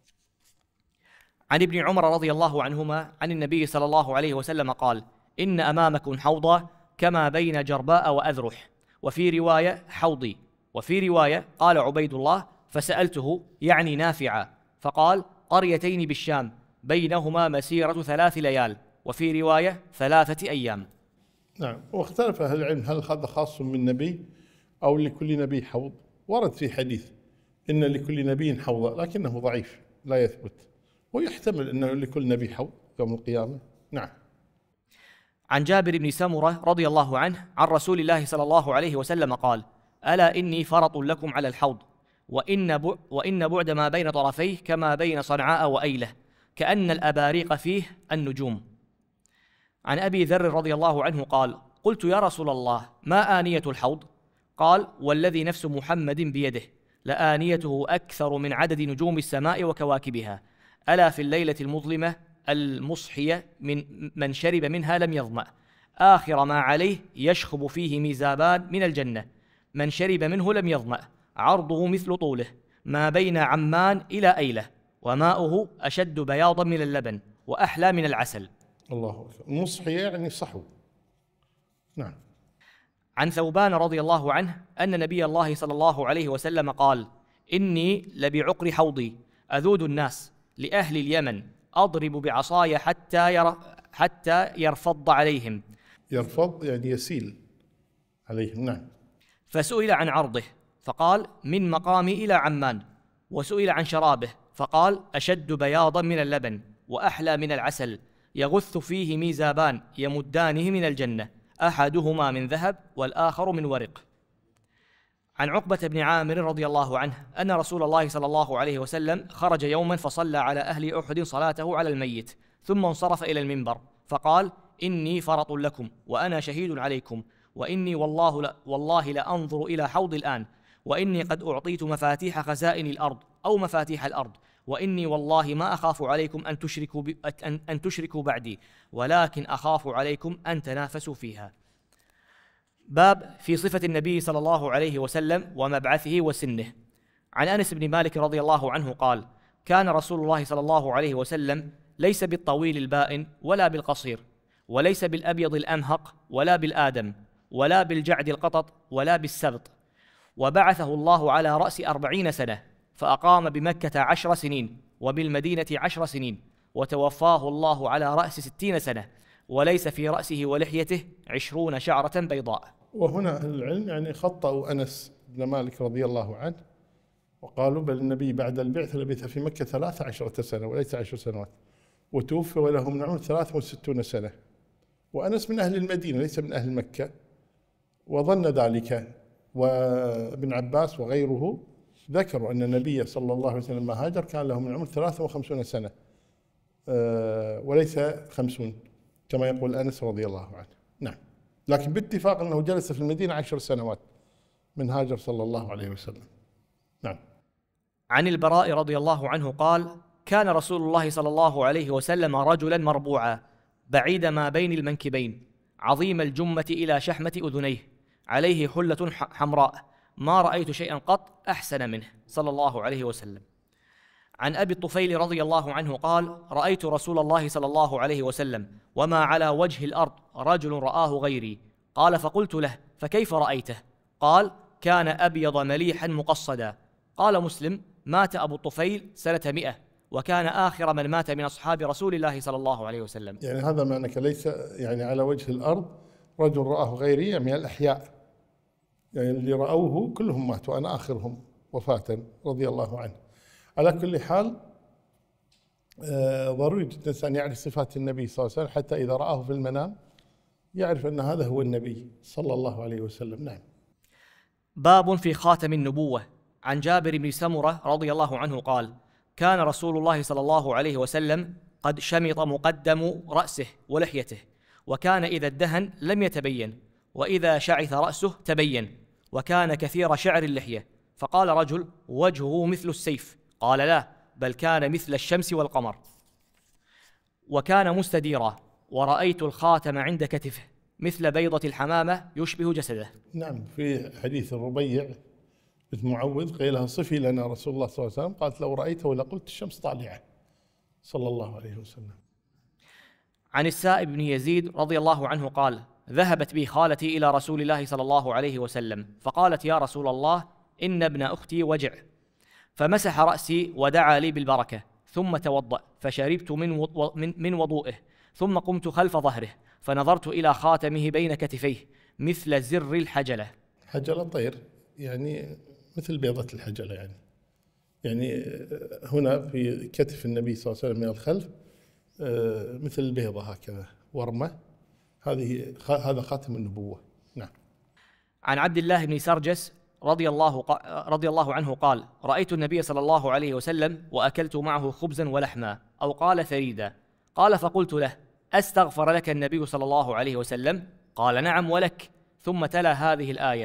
عن ابن عمر رضي الله عنهما عن النبي صلى الله عليه وسلم قال: إن أمامكم حوضا كما بين جرباء وأذرح، وفي رواية حوضي، وفي رواية قال عبيد الله: فسألته يعني نافعا، فقال: قريتين بالشام بينهما مسيرة 3 ليال، وفي رواية 3 أيام. نعم. واختلف أهل العلم هل هذا خاص من نبي أو لكل نبي حوض. ورد في حديث إن لكل نبي حوضا، لكنه ضعيف لا يثبت، ويحتمل أنه لكل نبي حوض يوم القيامة. نعم. عن جابر بن سمرة رضي الله عنه عن رسول الله صلى الله عليه وسلم قال: ألا إني فرط لكم على الحوض، وإن بعد ما بين طرفيه كما بين صنعاء وأيلة، كأن الأباريق فيه النجوم. عن أبي ذر رضي الله عنه قال: قلت: يا رسول الله، ما آنية الحوض؟ قال: والذي نفس محمد بيده لآنيته أكثر من عدد نجوم السماء وكواكبها، ألا في الليلة المظلمة المصحية من شرب منها لم يظمأ، آخر ما عليه يشخب فيه ميزابان من الجنة، من شرب منه لم يظمأ، عرضه مثل طوله، ما بين عمان إلى أيلة، وماؤه أشد بياضا من اللبن وأحلى من العسل. الله أكبر. مصحية يعني صحو. نعم. عن ثوبان رضي الله عنه أن نبي الله صلى الله عليه وسلم قال: إني لبعقر حوضي أذود الناس لأهل اليمن، أضرب بعصاي حتى يرفض عليهم. يرفض يعني يسيل عليهم. نعم. فسئل عن عرضه فقال: من مقامي إلى عمان. وسئل عن شرابه فقال: أشد بياضا من اللبن وأحلى من العسل، يغث فيه ميزابان يمدانه من الجنة، أحدهما من ذهب والآخر من ورق. عن عقبة بن عامر رضي الله عنه أن رسول الله صلى الله عليه وسلم خرج يوما فصلى على أهل أحد صلاته على الميت، ثم انصرف إلى المنبر فقال: إني فرط لكم وأنا شهيد عليكم، وإني والله لأنظر إلى حوض الآن، وإني قد أعطيت مفاتيح خزائن الأرض أو مفاتيح الأرض، وإني والله ما أخاف عليكم أن تشركوا بعدي، ولكن أخاف عليكم أن تنافسوا فيها. باب في صفة النبي صلى الله عليه وسلم ومبعثه وسنه. عن أنس بن مالك رضي الله عنه قال: كان رسول الله صلى الله عليه وسلم ليس بالطويل البائن ولا بالقصير، وليس بالأبيض الأمهق ولا بالآدم، ولا بالجعد القطط ولا بالسبط، وبعثه الله على رأس 40 سنة، فأقام بمكة 10 سنين وبالمدينة 10 سنين، وتوفاه الله على رأس 60 سنة، وليس في رأسه ولحيته 20 شعرة بيضاء. وهنا أهل العلم يعني خطأوا أنس بن مالك رضي الله عنه وقالوا بل النبي بعد البعثة لبث في مكة 13 سنة وليس 10 سنوات، وتوفي وله من العمر 63 سنة، وأنس من أهل المدينة ليس من أهل مكة، وظن ذلك. وابن عباس وغيره ذكروا أن النبي صلى الله عليه وسلم لما هاجر كان له من العمر 53 سنة وليس 50 كما يقول أنس رضي الله عنه. نعم. لكن باتفاق أنه جلس في المدينة 10 سنوات من هاجر صلى الله عليه وسلم. نعم. عن البراء رضي الله عنه قال: كان رسول الله صلى الله عليه وسلم رجلا مربوعا بعيد ما بين المنكبين، عظيم الجمة إلى شحمة أذنيه، عليه حلة حمراء، ما رأيت شيئا قط أحسن منه صلى الله عليه وسلم. عن أبي الطفيل رضي الله عنه قال: رأيت رسول الله صلى الله عليه وسلم وما على وجه الأرض رجل رآه غيري. قال: فقلت له: فكيف رأيته؟ قال: كان أبيض مليحا مقصدا. قال مسلم: مات أبو الطفيل سنة 100، وكان آخر من مات من أصحاب رسول الله صلى الله عليه وسلم. يعني هذا معنى ليس يعني على وجه الأرض رجل رآه غيري من الأحياء، يعني اللي رأوه كلهم ماتوا، أنا آخرهم وفاة رضي الله عنه. على كل حال ضروري جدا الإنسان يعرف صفات النبي صلى الله عليه وسلم حتى إذا رآه في المنام يعرف أن هذا هو النبي صلى الله عليه وسلم. نعم. باب في خاتم النبوة. عن جابر بن سمرة رضي الله عنه قال: كان رسول الله صلى الله عليه وسلم قد شمط مقدم رأسه ولحيته، وكان إذا ادهن لم يتبين، وإذا شعث رأسه تبين، وكان كثير شعر اللحية. فقال رجل: وجهه مثل السيف. قال: لا، بل كان مثل الشمس والقمر. وكان مستديرا، ورأيت الخاتم عند كتفه مثل بيضة الحمامة يشبه جسده. نعم. في حديث الربيع بن معوذ قيل لها: صفي لنا رسول الله صلى الله عليه وسلم، قالت: لو رأيته لقلت الشمس طالعة صلى الله عليه وسلم. عن السائب بن يزيد رضي الله عنه قال: ذهبت بي خالتي إلى رسول الله صلى الله عليه وسلم، فقالت: يا رسول الله، إن ابن أختي وجع. فمسح رأسي ودعا لي بالبركة، ثم توضأ فشربت من وضوئه، ثم قمت خلف ظهره فنظرت إلى خاتمه بين كتفيه مثل زر الحجلة. حجلة طير يعني مثل بيضة الحجلة، يعني هنا في كتف النبي صلى الله عليه وسلم من الخلف مثل البيضة هكذا ورمة، هذا خاتم النبوة. نعم. عن عبد الله بن سرجس رضي الله عنه قال: رأيت النبي صلى الله عليه وسلم وأكلت معه خبزا ولحما، أو قال ثريدا. قال: فقلت له: أستغفر لك النبي صلى الله عليه وسلم؟ قال: نعم ولك. ثم تلا هذه الآية: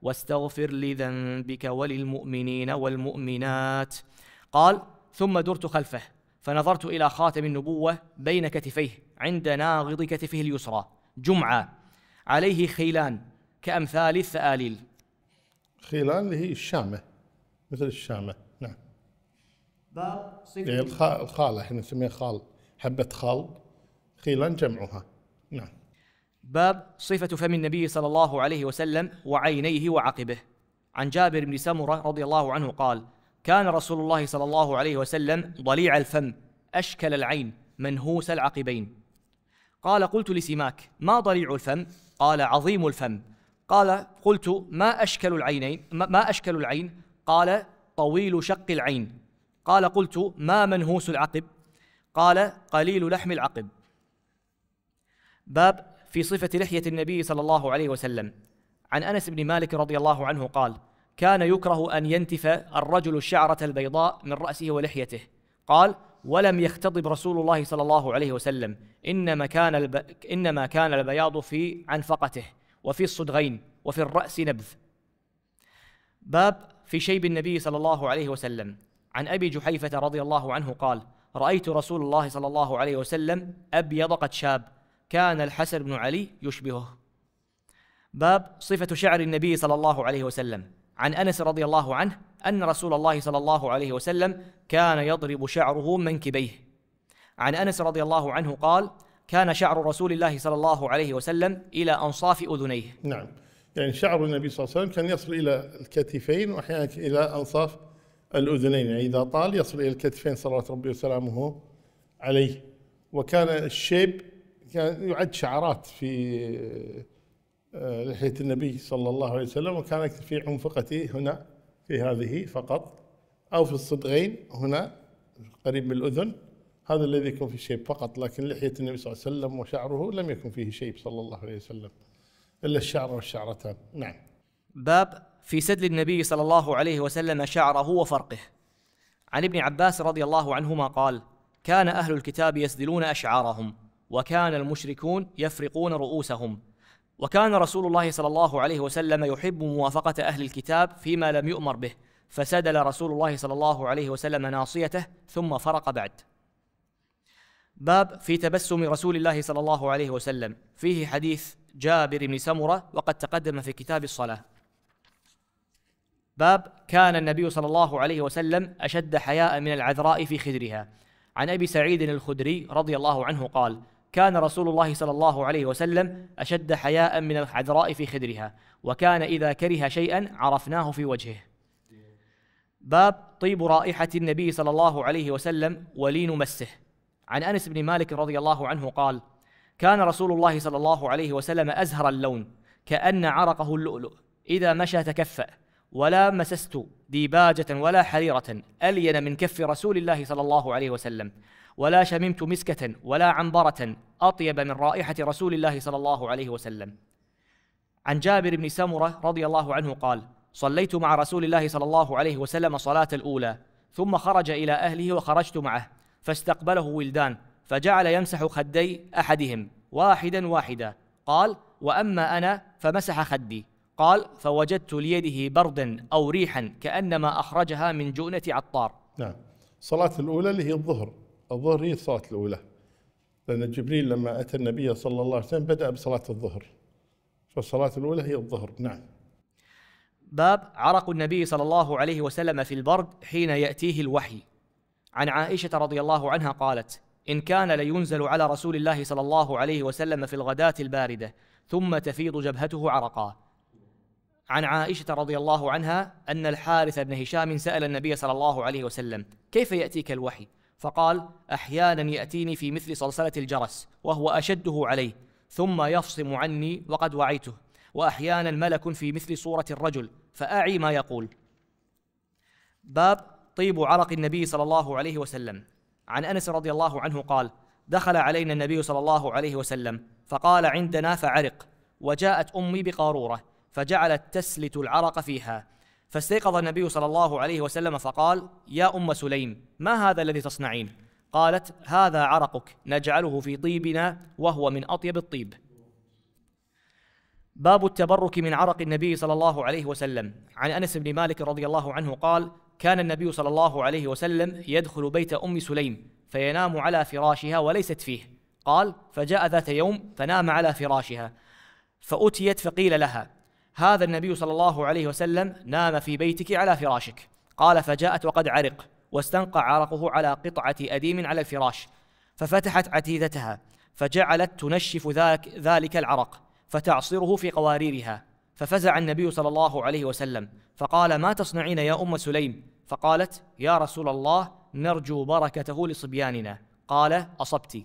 واستغفر لذنبك وللمؤمنين والمؤمنات. قال: ثم درت خلفه فنظرت إلى خاتم النبوة بين كتفيه عند ناغض كتفه اليسرى جمعة، عليه خيلان كأمثال الثآليل. خيلان اللي هي الشامة، مثل الشامة. نعم. باب يعني الخالة احنا نسميها خال، حبة خال، خيلان جمعها. نعم. باب صفة فم النبي صلى الله عليه وسلم وعينيه وعقبه. عن جابر بن سمرة رضي الله عنه قال: كان رسول الله صلى الله عليه وسلم ضليع الفم أشكل العين منهوس العقبين. قال: قلت لسماك: ما ضليع الفم؟ قال: عظيم الفم. قال: قلت: ما أشكل العين؟ قال: طويل شق العين. قال: قلت: ما منهوس العقب؟ قال: قليل لحم العقب. باب في صفة لحية النبي صلى الله عليه وسلم. عن أنس بن مالك رضي الله عنه قال: كان يكره أن ينتف الرجل الشعرة البيضاء من رأسه ولحيته. قال: ولم يختضب رسول الله صلى الله عليه وسلم، إنما كان البياض في عنفقته وفي الصدغين وفي الرأس نبذ. باب في شيب النبي صلى الله عليه وسلم. عن أبي جحيفة رضي الله عنه قال: رأيت رسول الله صلى الله عليه وسلم أبيض قد شاب، كان الحسن بن علي يشبهه. باب صفة شعر النبي صلى الله عليه وسلم. عن أنس رضي الله عنه أن رسول الله صلى الله عليه وسلم كان يضرب شعره منكبيه. عن أنس رضي الله عنه قال: كان شعر رسول الله صلى الله عليه وسلم إلى أنصاف أذنيه. نعم، يعني شعر النبي صلى الله عليه وسلم كان يصل إلى الكتفين وأحيانا إلى أنصاف الأذنين، يعني إذا طال يصل إلى الكتفين صلوات ربي وسلامه عليه. وكان الشيب كان يعد شعرات في لحية النبي صلى الله عليه وسلم، وكانت في عنفقته هنا في هذه فقط، أو في الصدغين هنا قريب من الأذن، هذا الذي يكون في شيب فقط. لكن لحية النبي صلى الله عليه وسلم وشعره لم يكن فيه شيب صلى الله عليه وسلم إلا الشعر والشعرتان. نعم. باب في سدل النبي صلى الله عليه وسلم شعره وفرقه. عن ابن عباس رضي الله عنهما قال: كان أهل الكتاب يسدلون أشعارهم، وكان المشركون يفرقون رؤوسهم، وكان رسول الله صلى الله عليه وسلم يحب موافقة أهل الكتاب فيما لم يؤمر به، فسدل رسول الله صلى الله عليه وسلم ناصيته ثم فرق بعد. باب في تبسم رسول الله صلى الله عليه وسلم، فيه حديث جابر بن سمرة وقد تقدم في كتاب الصلاة. باب كان النبي صلى الله عليه وسلم أشد حياء من العذراء في خدرها. عن أبي سعيد الخدري رضي الله عنه قال: كان رسول الله صلى الله عليه وسلم أشد حياء من العذراء في خدرها، وكان إذا كره شيئا عرفناه في وجهه. باب طيب رائحة النبي صلى الله عليه وسلم ولين مسه. عن أنس بن مالك رضي الله عنه قال: كان رسول الله صلى الله عليه وسلم أزهر اللون كأن عرقه اللؤلؤ، إذا مشى تكفأ، ولا مسست ديباجة ولا حريرة ألين من كف رسول الله صلى الله عليه وسلم، ولا شممت مسكة ولا عنبرة أطيب من رائحة رسول الله صلى الله عليه وسلم. عن جابر بن سمرة رضي الله عنه قال: صليت مع رسول الله صلى الله عليه وسلم صلاة الأولى، ثم خرج إلى أهله وخرجت معه، فاستقبله ولدان، فجعل يمسح خدي أحدهم واحدا واحدا. قال: وأما أنا فمسح خدي. قال: فوجدت ليده بردا أو ريحا كأنما أخرجها من جؤنة عطار. نعم. الصلاة الأولى اللي هي الظهر هي الصلاة الأولى، لأن جبريل لما أتى النبي صلى الله عليه وسلم بدأ بصلاة الظهر، فالصلاة الأولى هي الظهر. نعم. باب عرق النبي صلى الله عليه وسلم في البرد حين يأتيه الوحي. عن عائشة رضي الله عنها قالت: إن كان لينزل على رسول الله صلى الله عليه وسلم في الغداة الباردة ثم تفيض جبهته عرقا. عن عائشة رضي الله عنها أن الحارث بن هشام سأل النبي صلى الله عليه وسلم: كيف يأتيك الوحي؟ فقال: أحيانا يأتيني في مثل صلصلة الجرس وهو أشده عليه، ثم يفصم عني وقد وعيته، وأحيانا ملك في مثل صورة الرجل فأعي ما يقول. باب طيب عرق النبي صلى الله عليه وسلم. عن أنس رضي الله عنه قال: دخل علينا النبي صلى الله عليه وسلم فقال: عندنا فعرق، وجاءت أمي بقارورة فجعلت تسلت العرق فيها، فاستيقظ النبي صلى الله عليه وسلم فقال: يا أم سليم، ما هذا الذي تصنعين؟ قالت: هذا عرقك نجعله في طيبنا وهو من أطيب الطيب. باب التبرك من عرق النبي صلى الله عليه وسلم. عن أنس بن مالك رضي الله عنه قال: كان النبي صلى الله عليه وسلم يدخل بيت أم سليم فينام على فراشها وليست فيه. قال: فجاء ذات يوم فنام على فراشها، فأتيت فقيل لها: هذا النبي صلى الله عليه وسلم نام في بيتك على فراشك. قال: فجاءت وقد عرق، واستنقع عرقه على قطعة أديم على الفراش، ففتحت عتيدتها فجعلت تنشف ذلك العرق فتعصره في قواريرها. ففزع النبي صلى الله عليه وسلم فقال: ما تصنعين يا أم سليم؟ فقالت: يا رسول الله، نرجو بركته لصبياننا. قال: أصبت.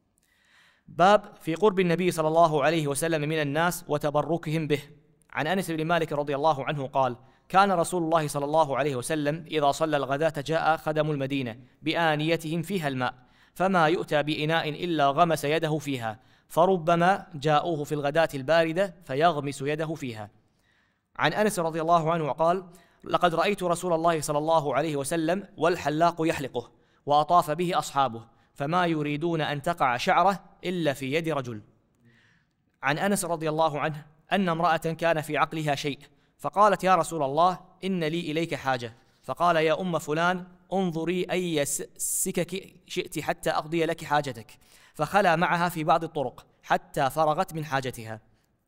باب في قرب النبي صلى الله عليه وسلم من الناس وتبركهم به. عن أنس بن مالك رضي الله عنه قال: كان رسول الله صلى الله عليه وسلم إذا صلى الغداة جاء خدم المدينة بآنيتهم فيها الماء، فما يؤتى بإناء إلا غمس يده فيها، فربما جاءوه في الغداة الباردة فيغمس يده فيها. عن أنس رضي الله عنه قال: لقد رأيت رسول الله صلى الله عليه وسلم والحلاق يحلقه، وأطاف به أصحابه، فما يريدون أن تقع شعره إلا في يد رجل. عن أنس رضي الله عنه أن امرأة كان في عقلها شيء، فقالت: يا رسول الله، إن لي إليك حاجة. فقال: يا أم فلان، انظري أي سكك شئت حتى أقضي لك حاجتك. فخلى معها في بعض الطرق حتى فرغت من حاجتها.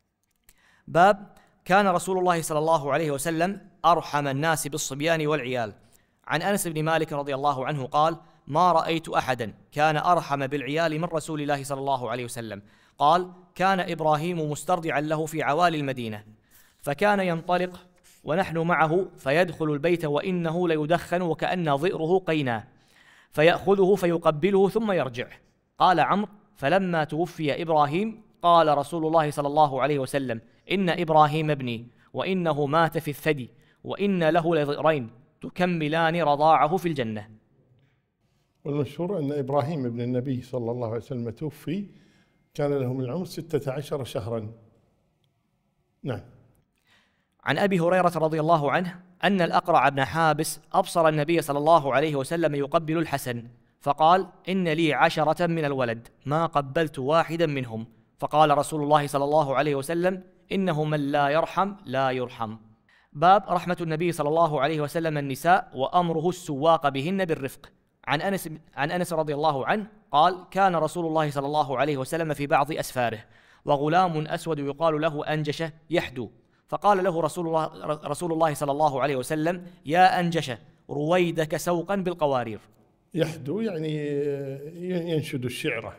باب كان رسول الله صلى الله عليه وسلم أرحم الناس بالصبيان والعيال. عن أنس بن مالك رضي الله عنه قال: ما رأيت أحدا كان أرحم بالعيال من رسول الله صلى الله عليه وسلم. قال: كان إبراهيم مسترضعا له في عوالي المدينة، فكان ينطلق ونحن معه فيدخل البيت وإنه ليدخن وكأن ظئره قينا، فيأخذه فيقبله ثم يرجع. قال عمرو: فلما توفي إبراهيم قال رسول الله صلى الله عليه وسلم: إن إبراهيم ابني، وإنه مات في الثدي، وإن له لظئرين تكملان رضاعه في الجنة. والمشهور أن إبراهيم ابن النبي صلى الله عليه وسلم توفي كان له من العمر 16 شهرا. نعم. عن أبي هريرة رضي الله عنه أن الأقرع بن حابس أبصر النبي صلى الله عليه وسلم يقبل الحسن، فقال: إن لي 10 من الولد، ما قبلت واحدا منهم. فقال رسول الله صلى الله عليه وسلم: إنه من لا يرحم لا يرحم. باب رحمة النبي صلى الله عليه وسلم النساء وأمره السواق بهن بالرفق. عن أنس رضي الله عنه قال: كان رسول الله صلى الله عليه وسلم في بعض أسفاره وغلام أسود يقال له أنجشة يحدو، فقال له رسول الله صلى الله عليه وسلم: يا أنجشة، رويدك سوقا بالقوارير. يحدو يعني ينشد الشعرة،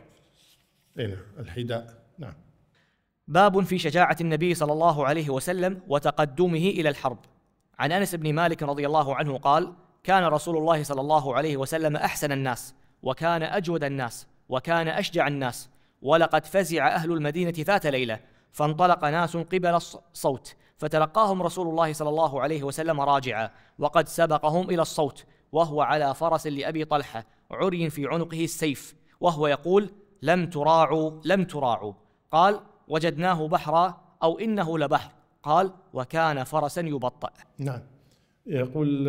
الحداء. نعم. باب في شجاعة النبي صلى الله عليه وسلم وتقدمه إلى الحرب. عن أنس بن مالك رضي الله عنه قال: كان رسول الله صلى الله عليه وسلم أحسن الناس، وكان أجود الناس، وكان أشجع الناس. ولقد فزع أهل المدينة ذات ليلة، فانطلق ناس قبل الصوت، فتلقاهم رسول الله صلى الله عليه وسلم راجعا، وقد سبقهم إلى الصوت، وهو على فرس لأبي طلحة عري في عنقه السيف، وهو يقول: لم تراعوا لم تراعوا. قال: وجدناه بحرا، أو إنه لبحر. قال: وكان فرسا يبطأ. نعم. يقول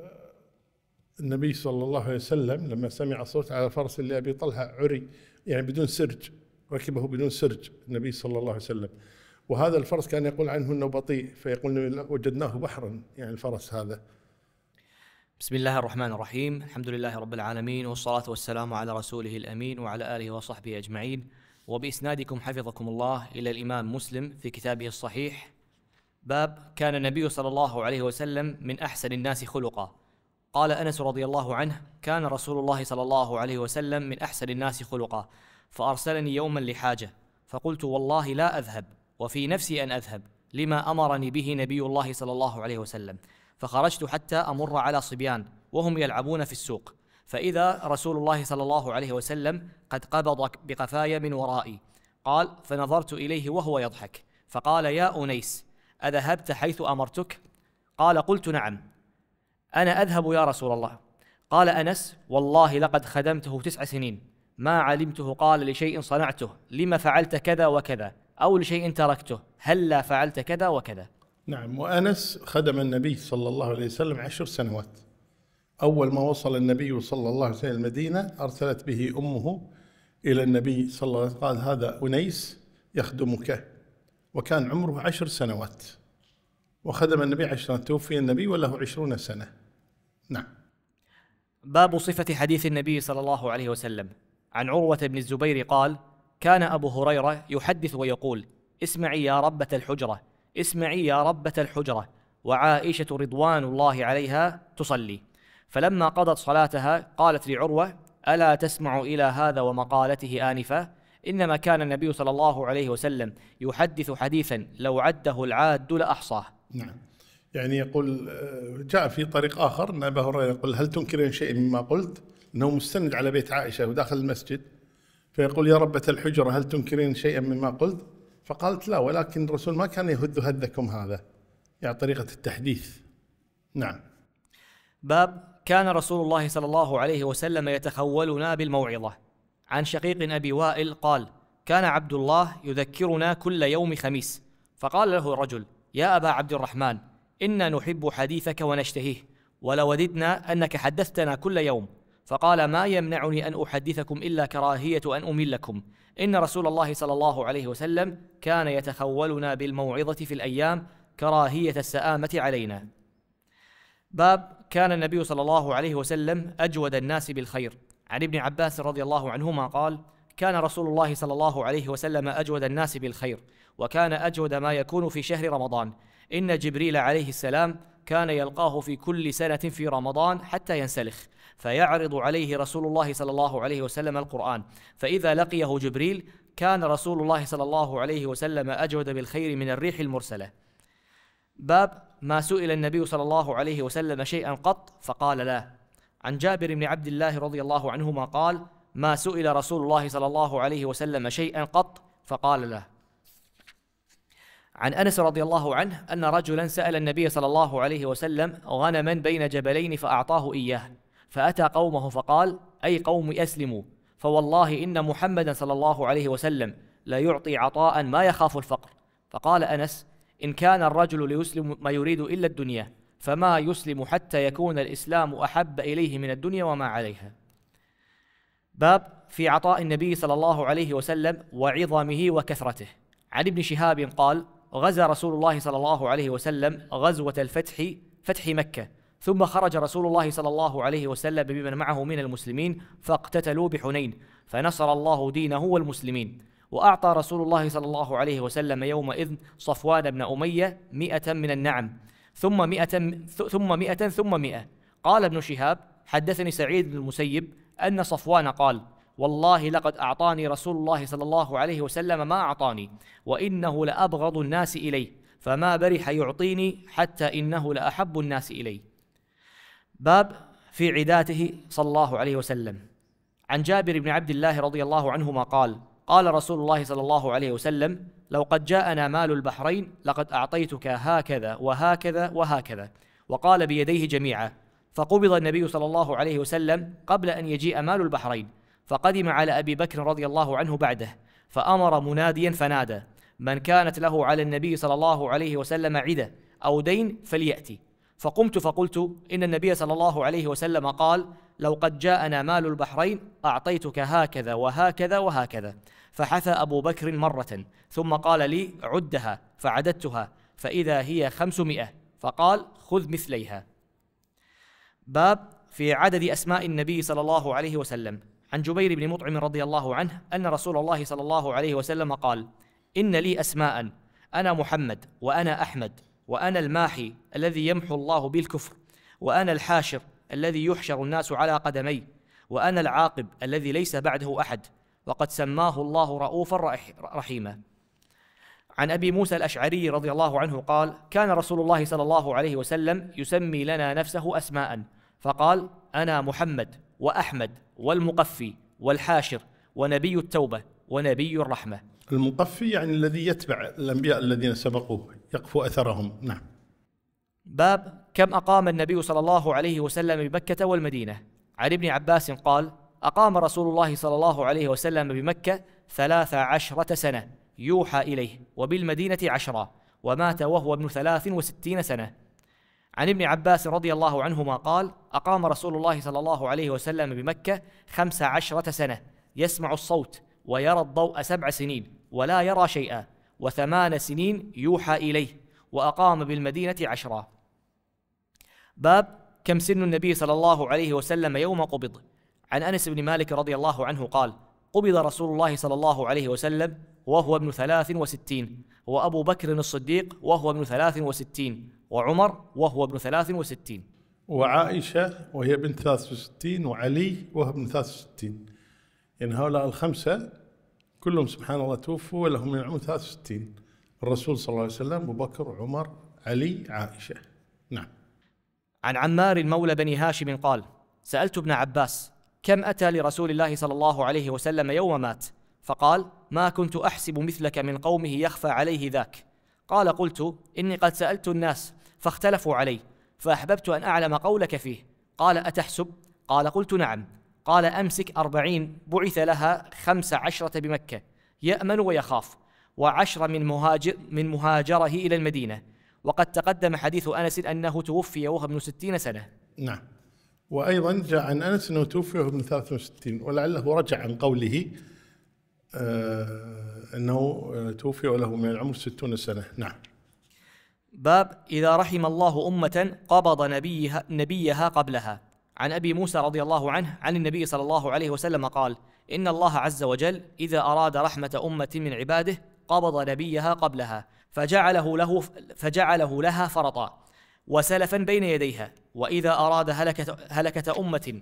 النبي صلى الله عليه وسلم لما سمع صوت على فرس لأبي طلحة عري، يعني بدون سرج، ركبه بدون سرج النبي صلى الله عليه وسلم، وهذا الفرس كان يقول عنه أنه بطيء، فيقول: وجدناه بحرا، يعني الفرس هذا. بسم الله الرحمن الرحيم. الحمد لله رب العالمين، والصلاة والسلام على رسوله الأمين وعلى آله وصحبه أجمعين. وبإسنادكم حفظكم الله إلى الإمام مسلم في كتابه الصحيح. باب كان النبي صلى الله عليه وسلم من أحسن الناس خلقا. قال أنس رضي الله عنه: كان رسول الله صلى الله عليه وسلم من أحسن الناس خلقا، فأرسلني يوما لحاجة، فقلت: والله لا أذهب، وفي نفسي أن أذهب، لما أمرني به نبي الله صلى الله عليه وسلم. فخرجت حتى أمر على صبيان وهم يلعبون في السوق، فإذا رسول الله صلى الله عليه وسلم قد قبض بقفاي من ورائي. قال: فنظرت إليه وهو يضحك، فقال: يا أنيس، أذهبت حيث أمرتك؟ قال: قلت: نعم، أنا أذهب يا رسول الله. قال أنس: والله لقد خدمته 9 سنين، ما علمته قال لشيء صنعته لما فعلت كذا وكذا، أو لشيء تركته هلا فعلت كذا وكذا. نعم. وأنس خدم النبي صلى الله عليه وسلم 10 سنوات. أول ما وصل النبي صلى الله عليه وسلم المدينة أرسلت به أمه إلى النبي صلى الله عليه وسلم، قال: هذا أنيس يخدمك. وكان عمره 10 سنوات، وخدم النبي 10 سنوات، توفي النبي وله 20 سنة. نعم. باب صفة حديث النبي صلى الله عليه وسلم. عن عروة بن الزبير قال: كان أبو هريرة يحدث ويقول: اسمعي يا ربة الحجرة، اسمعي يا ربة الحجرة، وعائشة رضوان الله عليها تصلي. فلما قضت صلاتها قالت لعروة: ألا تسمع إلى هذا ومقالته آنفا؟ إنما كان النبي صلى الله عليه وسلم يحدث حديثا لو عده العاد لأحصاه. نعم. يعني يقول، جاء في طريق آخر أن أبا هريرة يقول: هل تنكرين شيء مما قلت؟ أنه مستند على بيت عائشة وداخل المسجد، فيقول: يا ربة الحجرة، هل تنكرين شيئا مما قلت؟ فقالت: لا، ولكن الرسول ما كان يهد هدكم هذا، يعني طريقة التحديث. نعم. باب كان رسول الله صلى الله عليه وسلم يتخولنا بالموعظة. عن شقيق أبي وائل قال: كان عبد الله يذكرنا كل يوم خميس، فقال له رجل: يا أبا عبد الرحمن، إنا نحب حديثك ونشتهيه، ولوددنا أنك حدثتنا كل يوم. فقال: ما يمنعني أن أحدثكم إلا كراهية أن أملكم، إن رسول الله صلى الله عليه وسلم كان يتخولنا بالموعظة في الأيام كراهية السآمة علينا. باب كان النبي صلى الله عليه وسلم أجود الناس بالخير. عن ابن عباس رضي الله عنهما قال: كان رسول الله صلى الله عليه وسلم أجود الناس بالخير، وكان أجود ما يكون في شهر رمضان. إن جبريل عليه السلام كان يلقاه في كل سنة في رمضان حتى ينسلخ، فيعرض عليه رسول الله صلى الله عليه وسلم القرآن، فإذا لقيه جبريل كان رسول الله صلى الله عليه وسلم أجود بالخير من الريح المرسلة. باب ما سئل النبي صلى الله عليه وسلم شيئا قط فقال لا. عن جابر بن عبد الله رضي الله عنهما قال: ما سئل رسول الله صلى الله عليه وسلم شيئا قط فقال لا. عن أنس رضي الله عنه أن رجلا سأل النبي صلى الله عليه وسلم غنما بين جبلين فأعطاه إياه، فأتى قومه فقال: أي قوم أسلموا، فوالله إن محمدا صلى الله عليه وسلم لا يعطي عطاء ما يخاف الفقر. فقال أنس: إن كان الرجل ليسلم ما يريد إلا الدنيا، فما يسلم حتى يكون الإسلام أحب إليه من الدنيا وما عليها. باب في عطاء النبي صلى الله عليه وسلم وعظمه وكثرته. عن ابن شهاب قال: غزا رسول الله صلى الله عليه وسلم غزوة الفتح، فتح مكة، ثم خرج رسول الله صلى الله عليه وسلم بمن معه من المسلمين فاقتتلوا بحنين، فنصر الله دينه والمسلمين. وأعطى رسول الله صلى الله عليه وسلم يومئذ صفوان بن أمية 100 من النعم، ثم 100 ثم 100. قال ابن شهاب: حدثني سعيد بن المسيب أن صفوان قال: والله لقد أعطاني رسول الله صلى الله عليه وسلم ما أعطاني، وإنه لأبغض الناس إليه، فما برح يعطيني حتى إنه لأحب الناس إليه. باب في عداته صلى الله عليه وسلم. عن جابر بن عبد الله رضي الله عنهما قال: قال رسول الله صلى الله عليه وسلم: لو قد جاءنا مال البحرين لقد أعطيتك هكذا وهكذا وهكذا، وقال بيديه جميعا. فقبض النبي صلى الله عليه وسلم قبل أن يجيء مال البحرين، فقدم على أبي بكر رضي الله عنه بعده، فأمر مناديا فنادى: من كانت له على النبي صلى الله عليه وسلم عدة أو دين فليأتي. فقمت فقلت: إن النبي صلى الله عليه وسلم قال: لو قد جاءنا مال البحرين أعطيتك هكذا وهكذا وهكذا. فحثى أبو بكر مرة، ثم قال لي: عدها، فعددتها فإذا هي 500، فقال: خذ مثليها. باب في عدد أسماء النبي صلى الله عليه وسلم. عن جبير بن مطعم رضي الله عنه أن رسول الله صلى الله عليه وسلم قال: إن لي أسماء، أنا محمد، وأنا أحمد، وأنا الماحي الذي يمحو الله بالكفر، وأنا الحاشر الذي يحشر الناس على قدمي، وأنا العاقب الذي ليس بعده أحد، وقد سماه الله رؤوفا رحيما. عن أبي موسى الأشعري رضي الله عنه قال: كان رسول الله صلى الله عليه وسلم يسمي لنا نفسه أسماء، فقال: أنا محمد وأحمد والمقفي والحاشر ونبي التوبة ونبي الرحمة. المقفي يعني الذي يتبع الأنبياء الذين سبقوه، يقفو أثرهم. نعم. باب كم أقام النبي صلى الله عليه وسلم بمكة والمدينة. عن ابن عباس قال: أقام رسول الله صلى الله عليه وسلم بمكة 13 سنة يوحى إليه، وبالمدينة 10، ومات وهو ابن 63 سنة. عن ابن عباس رضي الله عنهما قال: أقام رسول الله صلى الله عليه وسلم بمكة 15 سنة يسمع الصوت ويرى الضوء 7 سنين ولا يرى شيئا، و8 سنين يوحى إليه، وأقام بالمدينة 10. باب كم سن النبي صلى الله عليه وسلم يوم قبض. عن أنس بن مالك رضي الله عنه قال: قبض رسول الله صلى الله عليه وسلم وهو ابن 63، وأبو بكر الصديق وهو ابن 63، وعمر وهو ابن 63، وعائشة وهي بنت 63، وعلي وهو ابن 63. يعني هؤلاء الخمسة كلهم سبحان الله توفوا ولهم من العمر 63. الرسول صلى الله عليه وسلم، أبو بكر، عمر، علي، عائشة. نعم. عن عمار مولى بني هاشم قال: سألت ابن عباس: كم أتى لرسول الله صلى الله عليه وسلم يوم مات؟ فقال: ما كنت أحسب مثلك من قومه يخفى عليه ذاك. قال: قلت: إني قد سألت الناس فاختلفوا علي، فأحببت أن أعلم قولك فيه. قال: أتحسب؟ قال: قلت: نعم. قال: أمسك 40 بعث لها 15 بمكة، يأمن ويخاف، و10 من مهاجره إلى المدينة. وقد تقدم حديث أنس أنه توفي وهو ابن 60 سنة. نعم. وأيضا جاء عن أنس أنه توفي وهو ابن 63، ولعله رجع عن قوله أنه توفي وله من العمر 60 سنة. نعم. باب إذا رحم الله أمة قبض نبيها قبلها. عن أبي موسى رضي الله عنه عن النبي صلى الله عليه وسلم قال: إن الله عز وجل إذا أراد رحمة أمة من عباده قبض نبيها قبلها، فجعله لها فرطا وسلفا بين يديها، وإذا أراد هلكة أمة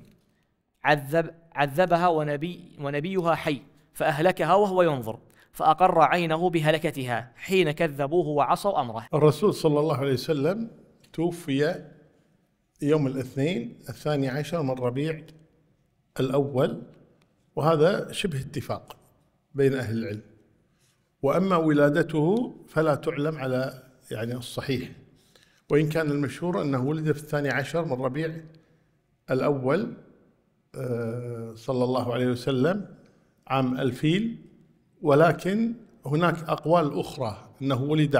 عذبها ونبيها حي، فأهلكها وهو ينظر، فأقر عينه بهلكتها حين كذبوه وعصوا أمره. الرسول صلى الله عليه وسلم توفي يوم الاثنين 12 من ربيع الأول، وهذا شبه اتفاق بين أهل العلم. وأما ولادته فلا تعلم على الصحيح، وإن كان المشهور أنه ولد في 12 من ربيع الأول صلى الله عليه وسلم عام الفيل، ولكن هناك أقوال أخرى أنه ولد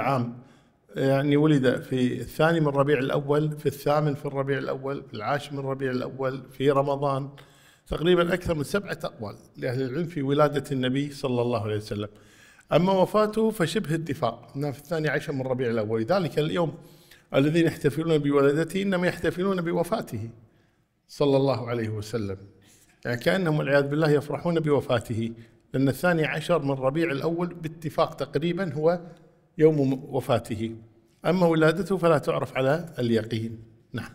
ولد في 2 من ربيع الأول، في 8 في الربيع الأول، في 10 من ربيع الأول، في رمضان. تقريبا أكثر من 7 أقوال لأهل العلم في ولادة النبي صلى الله عليه وسلم. أما وفاته فشبه اتفاق أنها في 12 من ربيع الأول. لذلك اليوم الذين يحتفلون بولادته إنما يحتفلون بوفاته صلى الله عليه وسلم، يعني كأنهم والعياذ بالله يفرحون بوفاته، لأن 12 من ربيع الأول باتفاق تقريبا هو يوم وفاته. أما ولادته فلا تعرف على اليقين. نعم.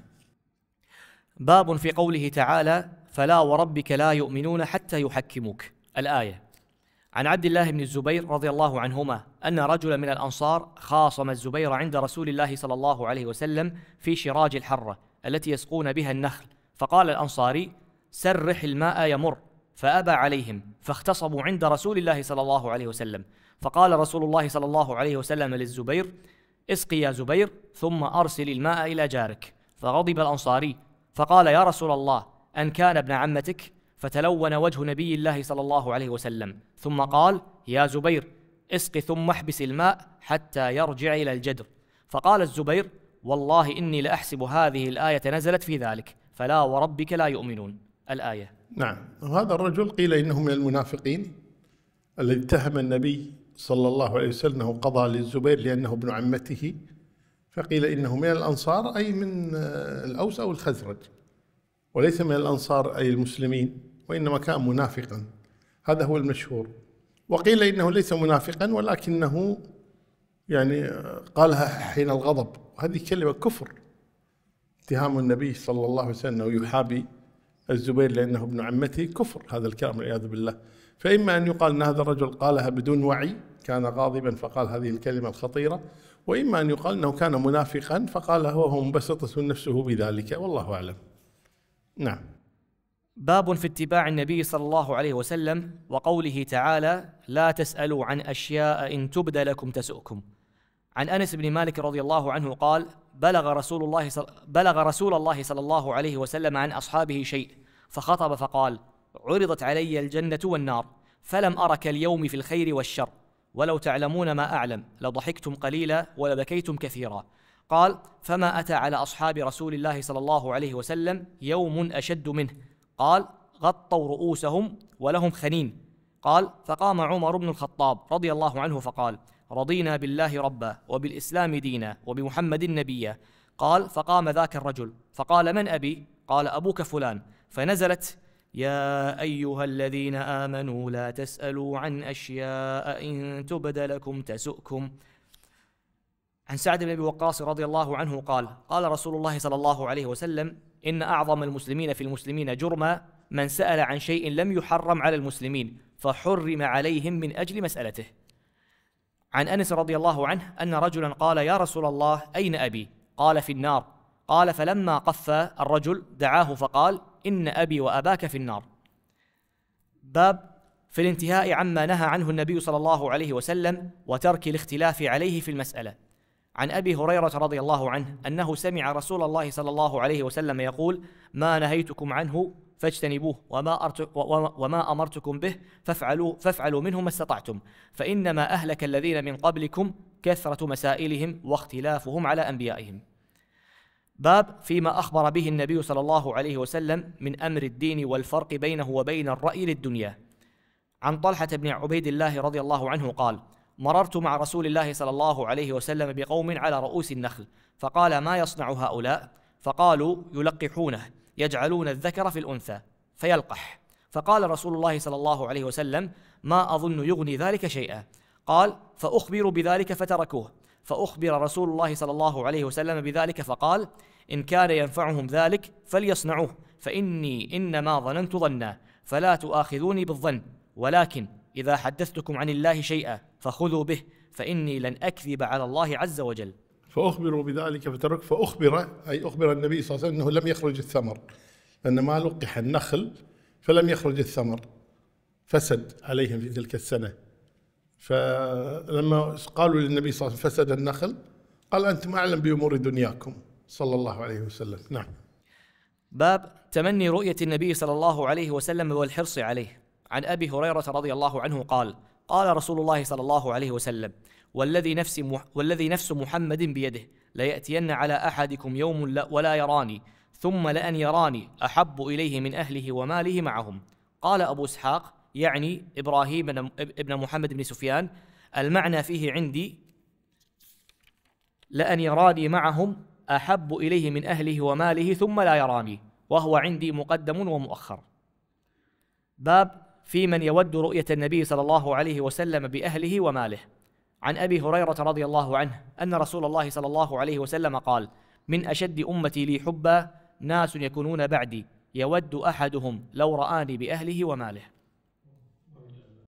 باب في قوله تعالى: فلا وربك لا يؤمنون حتى يحكموك، الآية. عن عبد الله بن الزبير رضي الله عنهما أن رجلا من الأنصار خاصم الزبير عند رسول الله صلى الله عليه وسلم في شراج الحرة التي يسقون بها النخل، فقال الأنصاري: سرح الماء يمر، فأبى عليهم، فاختصموا عند رسول الله صلى الله عليه وسلم، فقال رسول الله صلى الله عليه وسلم للزبير: اسقي يا زبير ثم أرسل الماء إلى جارك. فغضب الأنصاري فقال: يا رسول الله، أن كان ابن عمتك؟ فتلون وجه نبي الله صلى الله عليه وسلم، ثم قال: يا زبير، اسق ثم احبس الماء حتى يرجع إلى الجدر. فقال الزبير: والله إني لأحسب هذه الآية نزلت في ذلك، فلا وربك لا يؤمنون، الآية. نعم. وهذا الرجل قيل إنه من المنافقين الذي اتهم النبي صلى الله عليه وسلم أنه قضى للزبير لأنه ابن عمته، فقيل إنه من الأنصار أي من الأوس أو الخزرج، وليس من الأنصار أي المسلمين، وإنما كان منافقا. هذا هو المشهور. وقيل إنه ليس منافقا ولكنه قالها حين الغضب، وهذه كلمة كفر. اتهام النبي صلى الله عليه وسلم أنه يحابي الزبير لأنه ابن عمته كفر، هذا الكلام والعياذ بالله. فإما أن يقال أن هذا الرجل قالها بدون وعي، كان غاضبا فقال هذه الكلمة الخطيرة، وإما أن يقال أنه كان منافقا فقالها وهو منبسطة نفسه بذلك، والله أعلم. نعم. باب في اتباع النبي صلى الله عليه وسلم وقوله تعالى: لا تسألوا عن أشياء إن تبد لكم تسؤكم. عن أنس بن مالك رضي الله عنه قال: بلغ رسول الله صلى الله عليه وسلم عن أصحابه شيء، فخطب فقال: عرضت علي الجنة والنار، فلم أرك اليوم في الخير والشر، ولو تعلمون ما أعلم لضحكتم قليلا ولبكيتم كثيرا. قال: فما أتى على أصحاب رسول الله صلى الله عليه وسلم يوم أشد منه. قال: غطوا رؤوسهم ولهم خنين. قال: فقام عمر بن الخطاب رضي الله عنه فقال: رضينا بالله ربا وبالإسلام دينا وبمحمد نبيا. قال: فقام ذاك الرجل فقال: من أبي؟ قال: أبوك فلان. فنزلت: يا أيها الذين آمنوا لا تسألوا عن أشياء إن تبد لكم تسؤكم. عن سعد بن أبي وقاص رضي الله عنه قال: قال رسول الله صلى الله عليه وسلم: إن أعظم المسلمين في المسلمين جرما من سأل عن شيء لم يحرم على المسلمين فحرم عليهم من أجل مسألته. عن أنس رضي الله عنه أن رجلا قال: يا رسول الله أين أبي؟ قال: في النار. قال: فلما قف الرجل دعاه فقال: إن أبي وأباك في النار. باب في الانتهاء عما نهى عنه النبي صلى الله عليه وسلم وترك الاختلاف عليه في المسألة. عن أبي هريرة رضي الله عنه أنه سمع رسول الله صلى الله عليه وسلم يقول: ما نهيتكم عنه فاجتنبوه وما أمرتكم به فافعلوا منه ما استطعتم، فإنما أهلك الذين من قبلكم كثرة مسائلهم واختلافهم على أنبيائهم. باب فيما أخبر به النبي صلى الله عليه وسلم من أمر الدين والفرق بينه وبين الرأي للدنيا. عن طلحة بن عبيد الله رضي الله عنه قال: مررت مع رسول الله صلى الله عليه وسلم بقوم على رؤوس النخل، فقال: ما يصنع هؤلاء؟ فقالوا: يلقحونه، يجعلون الذكر في الأنثى فيلقح. فقال رسول الله صلى الله عليه وسلم: ما أظن يغني ذلك شيئا. قال: فأخبروا بذلك فتركوه. فأخبر رسول الله صلى الله عليه وسلم بذلك فقال: إن كان ينفعهم ذلك فليصنعوه، فإني إنما ظننت ظنا، فلا تؤاخذوني بالظن، ولكن إذا حدثتكم عن الله شيئا فخذوا به، فإني لن أكذب على الله عز وجل. فأخبروا بذلك فترك. فأخبر أي أخبر النبي صلى الله عليه وسلم أنه لم يخرج الثمر، لأن ما لقح النخل فلم يخرج الثمر، فسد عليهم في تلك السنة. فلما قالوا للنبي صلى الله عليه وسلم فسد النخل، قال: أنتم أعلم بأمور دنياكم صلى الله عليه وسلم. نعم. باب تمني رؤية النبي صلى الله عليه وسلم والحرص عليه. عن أبي هريرة رضي الله عنه قال: قال رسول الله صلى الله عليه وسلم: والذي نفس محمد بيده ليأتين على أحدكم يوم ولا يراني، ثم لأن يراني أحب إليه من أهله وماله معهم. قال أبو إسحاق: يعني إبراهيم ابن محمد بن سفيان: المعنى فيه عندي لأن يراني معهم أحب إليه من أهله وماله ثم لا يراني، وهو عندي مقدم ومؤخر. باب في من يود رؤية النبي صلى الله عليه وسلم بأهله وماله. عن أبي هريرة رضي الله عنه أن رسول الله صلى الله عليه وسلم قال: من أشد أمتي لي حبا ناس يكونون بعدي يود أحدهم لو رآني بأهله وماله.